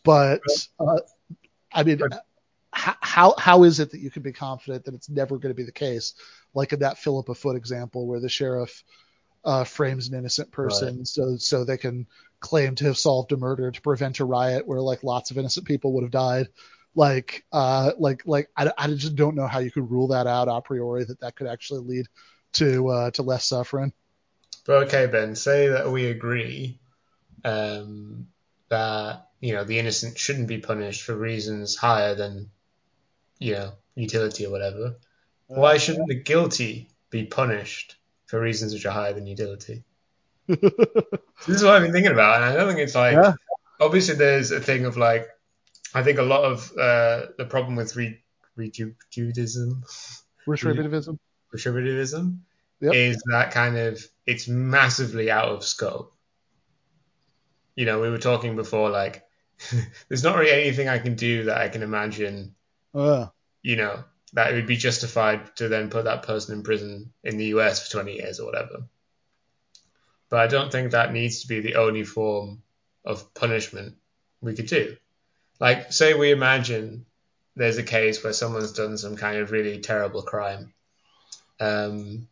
But uh, I mean, how how is it that you can be confident that it's never going to be the case? Like in that Philippa Foot example, where the sheriff uh, frames an innocent person, right. so so they can claim to have solved a murder to prevent a riot where like lots of innocent people would have died. Like uh, like like I, I just don't know how you could rule that out a priori that that could actually lead to uh, to less suffering. But okay, Ben, say that we agree um, that you know the innocent shouldn't be punished for reasons higher than you know utility or whatever. Why shouldn't the guilty be punished for reasons which are higher than utility? So this is what I've been thinking about, and I don't think it's like yeah. Obviously there's a thing of like I think a lot of uh, the problem with re- rejudicism, retributivism, retributivism yep. is that kind of it's massively out of scope. You know, we were talking before, like there's not really anything I can do that I can imagine. Uh. You know, that it would be justified to then put that person in prison in the U S for twenty years or whatever. But I don't think that needs to be the only form of punishment we could do. Like, say we imagine there's a case where someone's done some kind of really terrible crime. Um,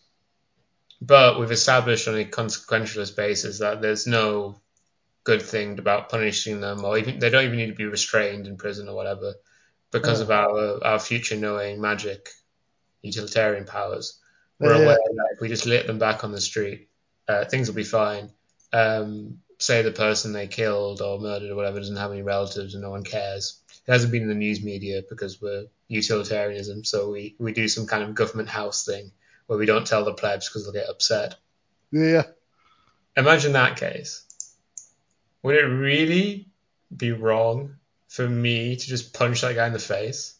but we've established on a consequentialist basis that there's no good thing about punishing them, or even they don't even need to be restrained in prison or whatever, because oh. of our, our future knowing magic utilitarian powers. We're yeah. aware that if we just let them back on the street, uh, things will be fine. Um, say the person they killed or murdered or whatever doesn't have any relatives and no one cares. It hasn't been in the news media because we're utilitarianism, so we, we do some kind of government house thing where we don't tell the plebs because they'll get upset. Yeah. Imagine that case. Would it really be wrong for me to just punch that guy in the face?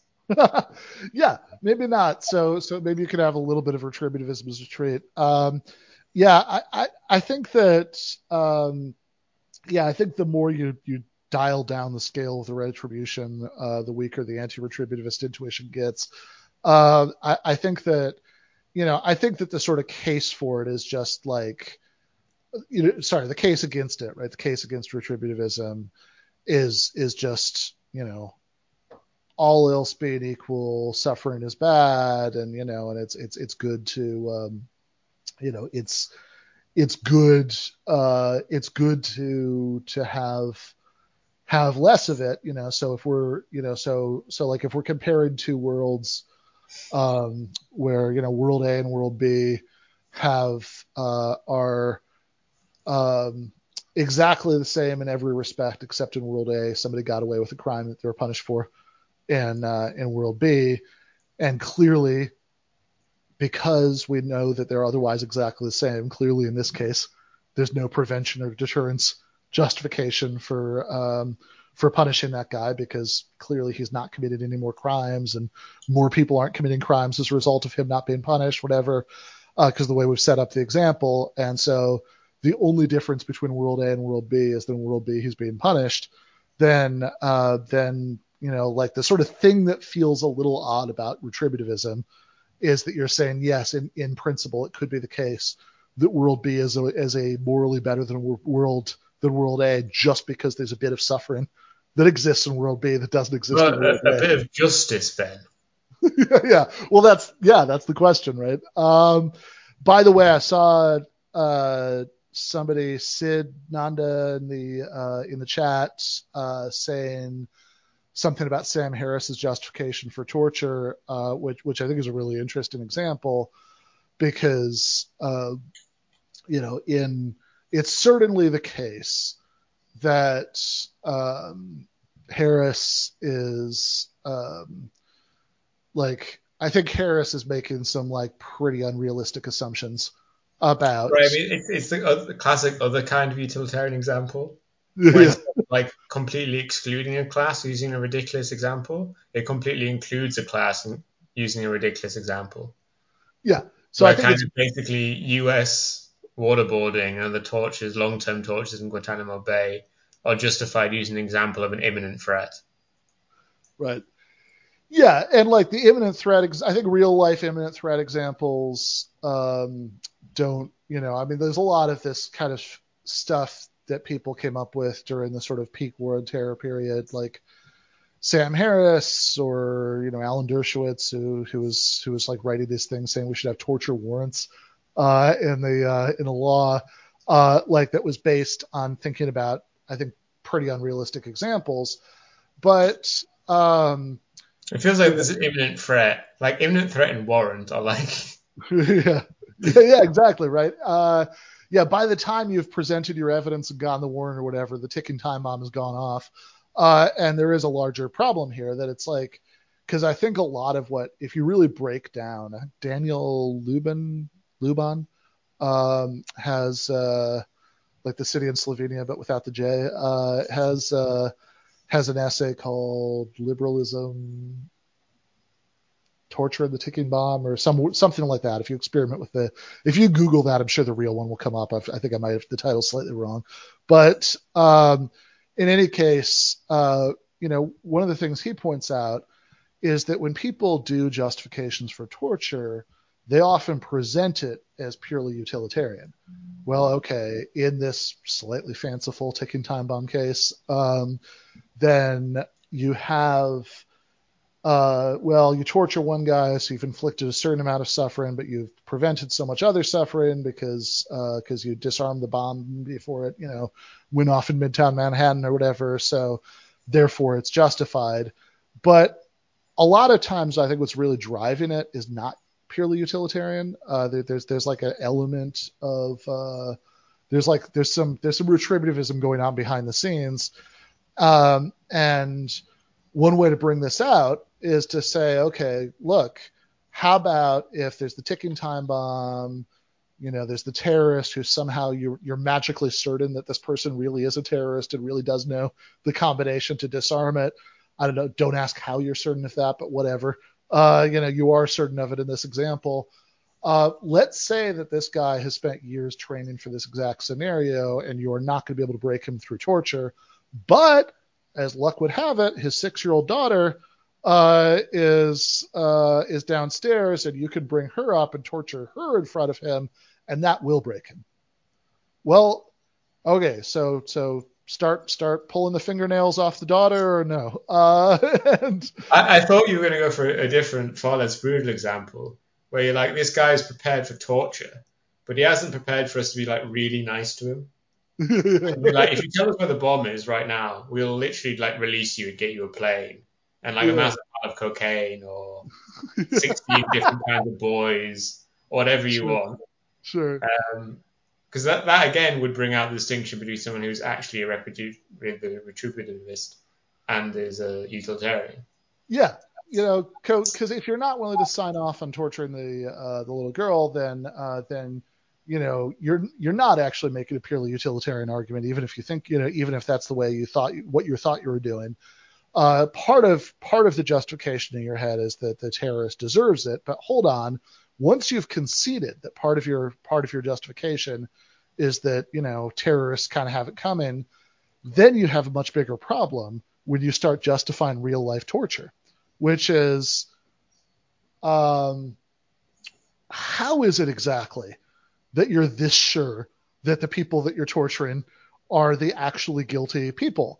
Yeah, maybe not. So so maybe you could have a little bit of retributivism as a trait. Um, yeah, I, I, I think that um, yeah, I think the more you you dial down the scale of the retribution, uh, the weaker the anti-retributivist intuition gets. Uh, I, I think that you know I think that the sort of case for it is just like you know sorry the case against it, right? The case against retributivism is is just you know all else being equal, suffering is bad, and you know and it's it's it's good to um, you know it's it's good uh, it's good to to have have less of it, you know. So if we're you know so so like if we're comparing two worlds um, where you know world A and world B have uh, are um, exactly the same in every respect, except in world A somebody got away with a crime that they were punished for in uh, in world B, and clearly because we know that they're otherwise exactly the same, clearly in this case there's no prevention or deterrence justification for um, for punishing that guy because clearly he's not committed any more crimes and more people aren't committing crimes as a result of him not being punished, whatever, because uh, of the way we've set up the example. And so the only difference between world A and world B is that in world B he's being punished. Then uh, then you know like the sort of thing that feels a little odd about retributivism is that you're saying yes, in, in principle it could be the case that world B is a, is a morally better than world than world A just because there's a bit of suffering that exists in world B that doesn't exist well, in world a, A. A bit of justice, Ben. yeah, well, that's yeah, that's the question, right? Um, by the way, I saw uh, somebody, Sid Nanda, in the uh, in the chat uh, saying something about Sam Harris's justification for torture, uh, which which I think is a really interesting example because uh, you know in it's certainly the case that um, Harris is um, like I think Harris is making some like pretty unrealistic assumptions about. Right, I mean, it's, it's the, uh, the classic other kind of utilitarian example. Yeah. When like completely excluding a class using a ridiculous example, it completely includes a class using a ridiculous example. Yeah. So Where I think kind it's of basically U S waterboarding and the tortures, long-term tortures in Guantanamo Bay are justified using an example of an imminent threat. Right. Yeah, and like the imminent threat, I think real life imminent threat examples um, don't, you know, I mean, there's a lot of this kind of stuff that people came up with during the sort of peak war on terror period, like Sam Harris or you know Alan Dershowitz, who who was who was like writing these things saying we should have torture warrants uh, in the uh, in the law, uh, like that was based on thinking about I think pretty unrealistic examples, but um, it feels like there's an imminent threat, like imminent threat and warrant are like yeah. yeah yeah exactly right. Uh, yeah, by the time you've presented your evidence and gotten the warrant or whatever, the ticking time bomb has gone off. Uh, and there is a larger problem here that it's like, because I think a lot of what, if you really break down, Daniel Lubin, Luban um, has, uh, like the city in Slovenia, but without the J, uh, has uh, has an essay called Liberalism, Torture and the Ticking Bomb, or some something like that. If you experiment with the, if you Google that, I'm sure the real one will come up. I've, I think I might have the title slightly wrong, but um, in any case, uh, you know, one of the things he points out is that when people do justifications for torture, they often present it as purely utilitarian. Well, okay, in this slightly fanciful ticking time bomb case, um, then you have Uh, well, you torture one guy, so you've inflicted a certain amount of suffering, but you've prevented so much other suffering because because uh, you disarmed the bomb before it, you know, went off in Midtown Manhattan or whatever. So therefore, it's justified. But a lot of times, I think what's really driving it is not purely utilitarian. Uh, there, there's there's like an element of uh, there's like there's some there's some retributivism going on behind the scenes, um, and one way to bring this out is to say, okay, look, how about if there's the ticking time bomb, you know, there's the terrorist who somehow you're, you're magically certain that this person really is a terrorist and really does know the combination to disarm it. I don't know. Don't ask how you're certain of that, but whatever. Uh, you know, you are certain of it in this example. Uh, let's say that this guy has spent years training for this exact scenario and you are not going to be able to break him through torture, but as luck would have it, his six-year-old daughter uh, is uh, is downstairs, and you can bring her up and torture her in front of him, and that will break him. Well, okay, so so start start pulling the fingernails off the daughter, or no? Uh, and, I, I thought you were going to go for a different, far less brutal example, where you're like, this guy is prepared for torture, but he hasn't prepared for us to be like really nice to him. And be like, if you tell us where the bomb is right now, we'll literally like release you and get you a plane and like yeah. a massive amount of cocaine or sixteen different kinds of boys, or whatever you Sure. want. Sure. Because um, that, that again would bring out the distinction between someone who's actually a retribu- retributivist and is a utilitarian. Yeah. You know, because if you're not willing to sign off on torturing the uh, the little girl, then uh, then you know you're you're not actually making a purely utilitarian argument, even if you think you know even if that's the way you thought what you thought you were doing. Uh, part of part of the justification in your head is that the terrorist deserves it, but hold on, once you've conceded that part of your part of your justification is that you know terrorists kind of have it coming, then you have a much bigger problem when you start justifying real life torture, which is um, how is it exactly that you're this sure that the people that you're torturing are the actually guilty people?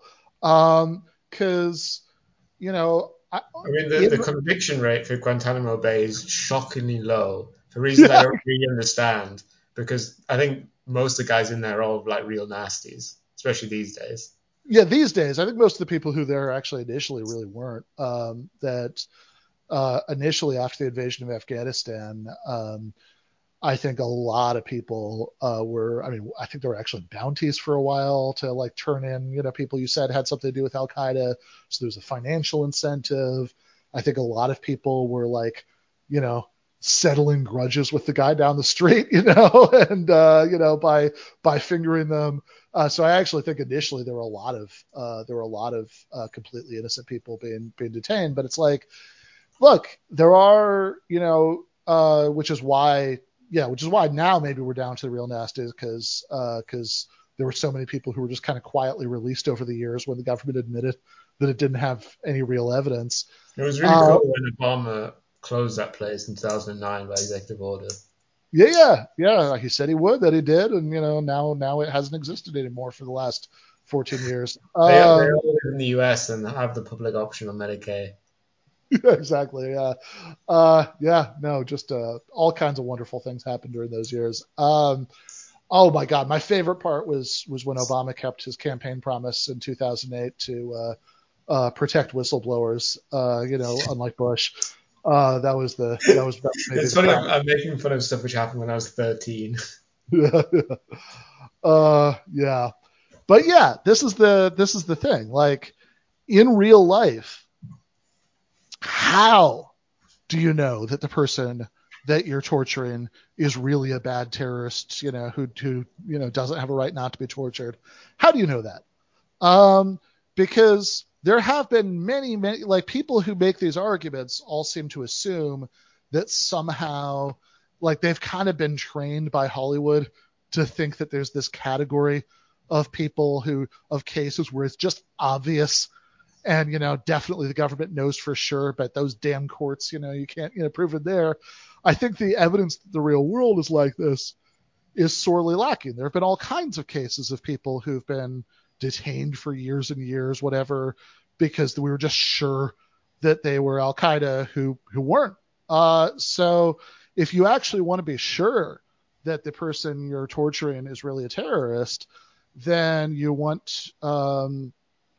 Because, um, you know, I, I mean, the, in, the conviction rate for Guantanamo Bay is shockingly low for reasons I don't really understand, because I think most of the guys in there are all like real nasties, especially these days. Yeah, these days, I think most of the people who there actually initially really weren't. Um, that uh, initially after the invasion of Afghanistan, um, I think a lot of people uh, were, I mean, I think there were actually bounties for a while to like turn in, you know, people you said had something to do with Al Qaeda. So there's a financial incentive. I think a lot of people were like, you know, settling grudges with the guy down the street, you know, and, uh, you know, by, by fingering them. Uh, so I actually think initially there were a lot of, uh, there were a lot of uh, completely innocent people being, being detained, but it's like, look, there are, you know, uh, which is why, yeah, which is why now maybe we're down to the real nasties because because uh, there were so many people who were just kind of quietly released over the years when the government admitted that it didn't have any real evidence. It was really Uh, cool when Obama closed that place in two thousand nine by executive order. Yeah, yeah, yeah. He said he would, that he did, and you know now now it hasn't existed anymore for the last fourteen years. They, they Um, all live in the U S and have the public option on Medicaid. exactly. Yeah. Uh, yeah. No, just uh, all kinds of wonderful things happened during those years. Um, oh my God, my favorite part was was when Obama kept his campaign promise in two thousand eight to uh, uh, protect whistleblowers. Uh, you know, unlike Bush. Uh, that was the that was, that was maybe It's the funny, crowd. I'm, I'm making fun of stuff which happened when I was thirteen. uh, yeah, but yeah, this is the this is the thing. Like in real life, how do you know that the person that you're torturing is really a bad terrorist, you know, who who you know doesn't have a right not to be tortured? How do you know that? Um, because there have been many, many like people who make these arguments all seem to assume that somehow like they've kind of been trained by Hollywood to think that there's this category of people who of cases where it's just obvious and, you know, definitely the government knows for sure, but those damn courts, you know, you can't, you know, prove it there. I think the evidence that the real world is like this is sorely lacking. There have been all kinds of cases of people who've been detained for years and years, whatever, because we were just sure that they were Al Qaeda who, who weren't. Uh, so if you actually want to be sure that the person you're torturing is really a terrorist, then you want, um,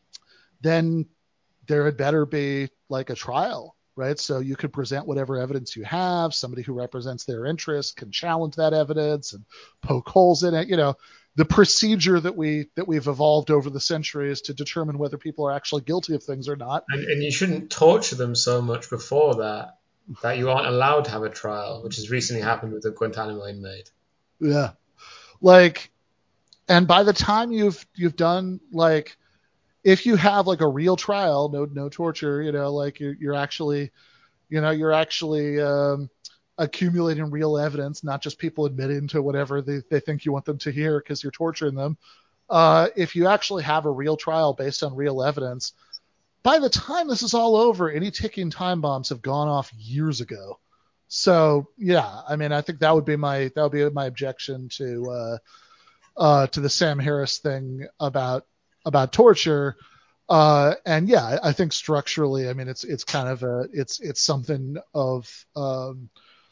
then there had better be like a trial, right? So you could present whatever evidence you have. Somebody who represents their interests can challenge that evidence and poke holes in it. You know, the procedure that we that we've evolved over the centuries to determine whether people are actually guilty of things or not. And, and you shouldn't torture them so much before that that you aren't allowed to have a trial, which has recently happened with a Guantanamo inmate. Yeah, like, and by the time you've you've done like, if you have like a real trial, no no torture, you know, like you're, you're actually You know, you're actually um, accumulating real evidence, not just people admitting to whatever they, they think you want them to hear because you're torturing them. Uh, if you actually have a real trial based on real evidence, by the time this is all over, any ticking time bombs have gone off years ago. So yeah, I mean, I think that would be my that would be my objection to uh, uh, to the Sam Harris thing about about torture. Uh, and yeah, I, I think structurally, I mean, it's it's kind of a it's it's something of um,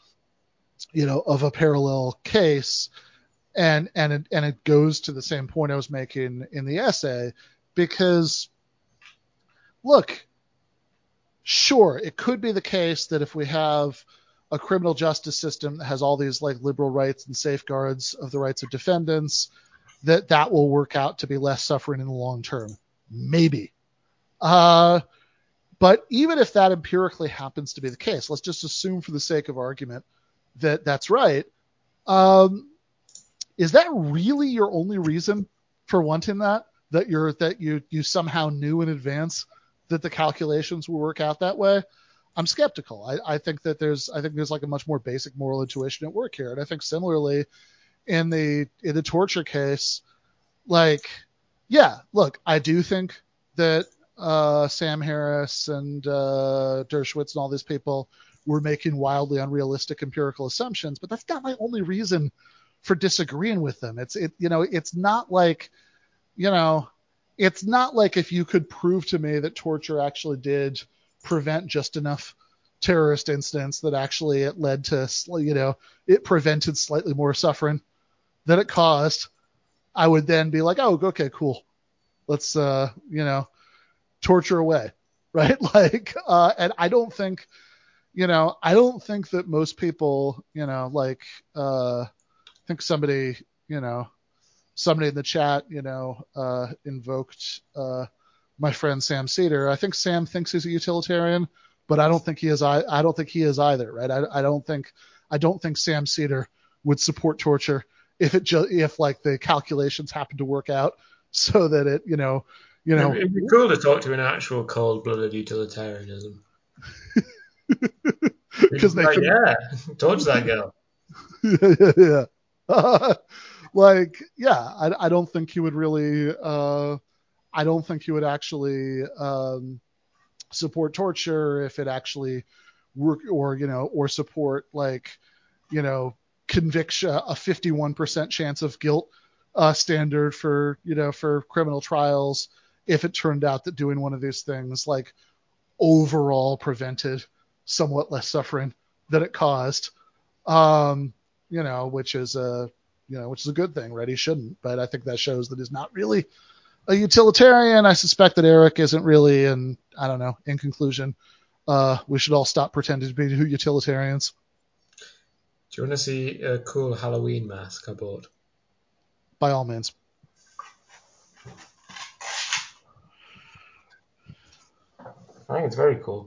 you know of a parallel case, and and it, and it goes to the same point I was making in the essay, because look, sure, it could be the case that if we have a criminal justice system that has all these like liberal rights and safeguards of the rights of defendants, that that will work out to be less suffering in the long term. Maybe. Uh, But even if that empirically happens to be the case, let's just assume for the sake of argument that that's right. Um, is that really your only reason for wanting that? That you're that you you somehow knew in advance that the calculations will work out that way? I'm skeptical. I, I think that there's I think there's like a much more basic moral intuition at work here. And I think similarly in the in the torture case, like, yeah, look, I do think that uh, Sam Harris and uh, Dershowitz and all these people were making wildly unrealistic empirical assumptions, but that's not my only reason for disagreeing with them. It's it you know it's not like you know it's not like if you could prove to me that torture actually did prevent just enough terrorist incidents that actually it led to you know it prevented slightly more suffering than it caused, I would then be like, oh, okay, cool. Let's, uh, you know, torture away, right? Like, uh, and I don't think, you know, I don't think that most people, you know, like, uh, I think somebody, you know, somebody in the chat, you know, uh, invoked uh, my friend Sam Cedar. I think Sam thinks he's a utilitarian, but I don't think he is. I, I don't think he is either, right? I, I don't think, I don't think Sam Cedar would support torture if it just if like the calculations happen to work out so that it, you know, you It'd, know, it'd be cool to talk to an actual cold-blooded utilitarianism. We'd just because be they like, can, yeah, torture that girl. yeah, uh, like, yeah, I, I don't think he would really, uh, I don't think he would actually um, support torture if it actually work, or you know, or support like, you know, conviction, a fifty-one percent chance of guilt uh, standard for, you know, for criminal trials if it turned out that doing one of these things like overall prevented somewhat less suffering than it caused. Um, you know, which is a, you know, which is a good thing, right? He shouldn't, but I think that shows that he's not really a utilitarian. I suspect that Eric isn't really, and I don't know, in conclusion, uh, we should all stop pretending to be utilitarians. Do you want to see a cool Halloween mask I bought? By all means. I think it's very cool.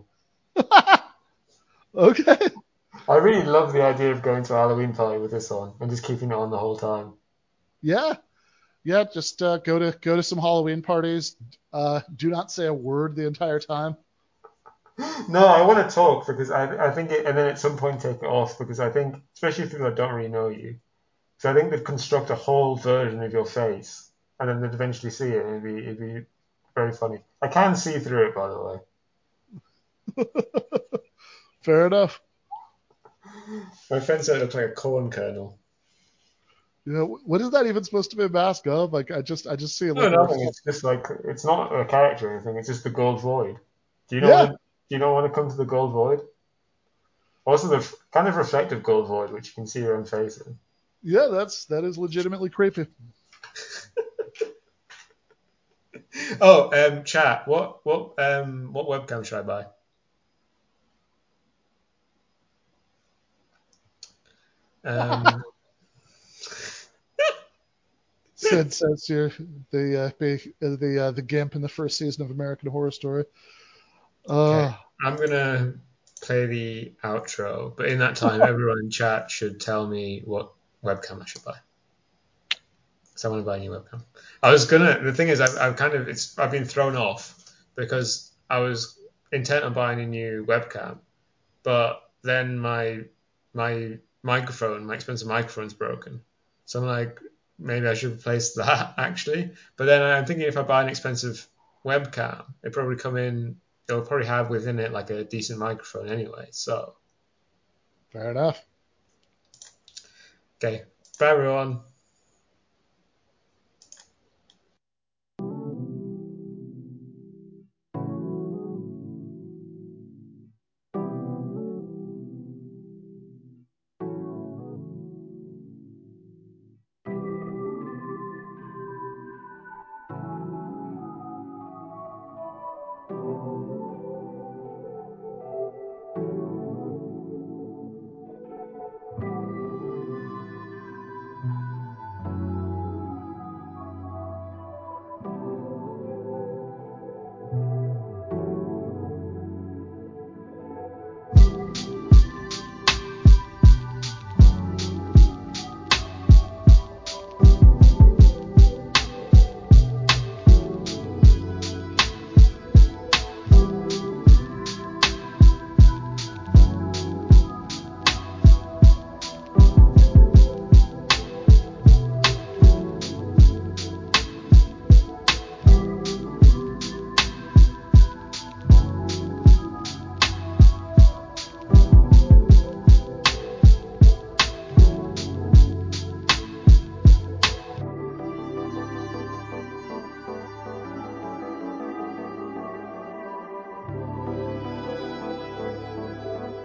Okay. I really love the idea of going to a Halloween party with this on and just keeping it on the whole time. Yeah. Yeah, just uh, go to go to some Halloween parties. Uh, do not say a word the entire time. No, I want to talk because I I think it, and then at some point take it off because I think, especially if people that don't really know you, so I think they'd construct a whole version of your face and then they'd eventually see it and it'd be it'd be very funny. I can see through it, by the way. Fair enough. My friend said it looked like a corn kernel. You know, what is that even supposed to be a mask of? Like, I just I just see it No, like a nothing. reflection. It's just like it's not a character or anything. It's just the gold void. Do you not Yeah, want to? Do you not want to come to the gold void? Also, the f- kind of reflective gold void, which you can see your own face in. yeah, that's that is legitimately creepy. Oh, um, chat. What what um what webcam should I buy? Um, Said says here the uh, the the uh, the Gimp in the first season of American Horror Story. okay, Uh, I'm gonna play the outro, but in that time, everyone in chat should tell me what webcam I should buy. So I want to buy a new webcam. I was gonna. The thing is, I've, I've kind of it's I've been thrown off because I was intent on buying a new webcam, but then my my microphone, my expensive microphone's broken. So I'm like, maybe I should replace that actually. But then I'm thinking if I buy an expensive webcam, it probably come in. It'll probably have within it like a decent microphone anyway. So fair enough. okay, bye everyone.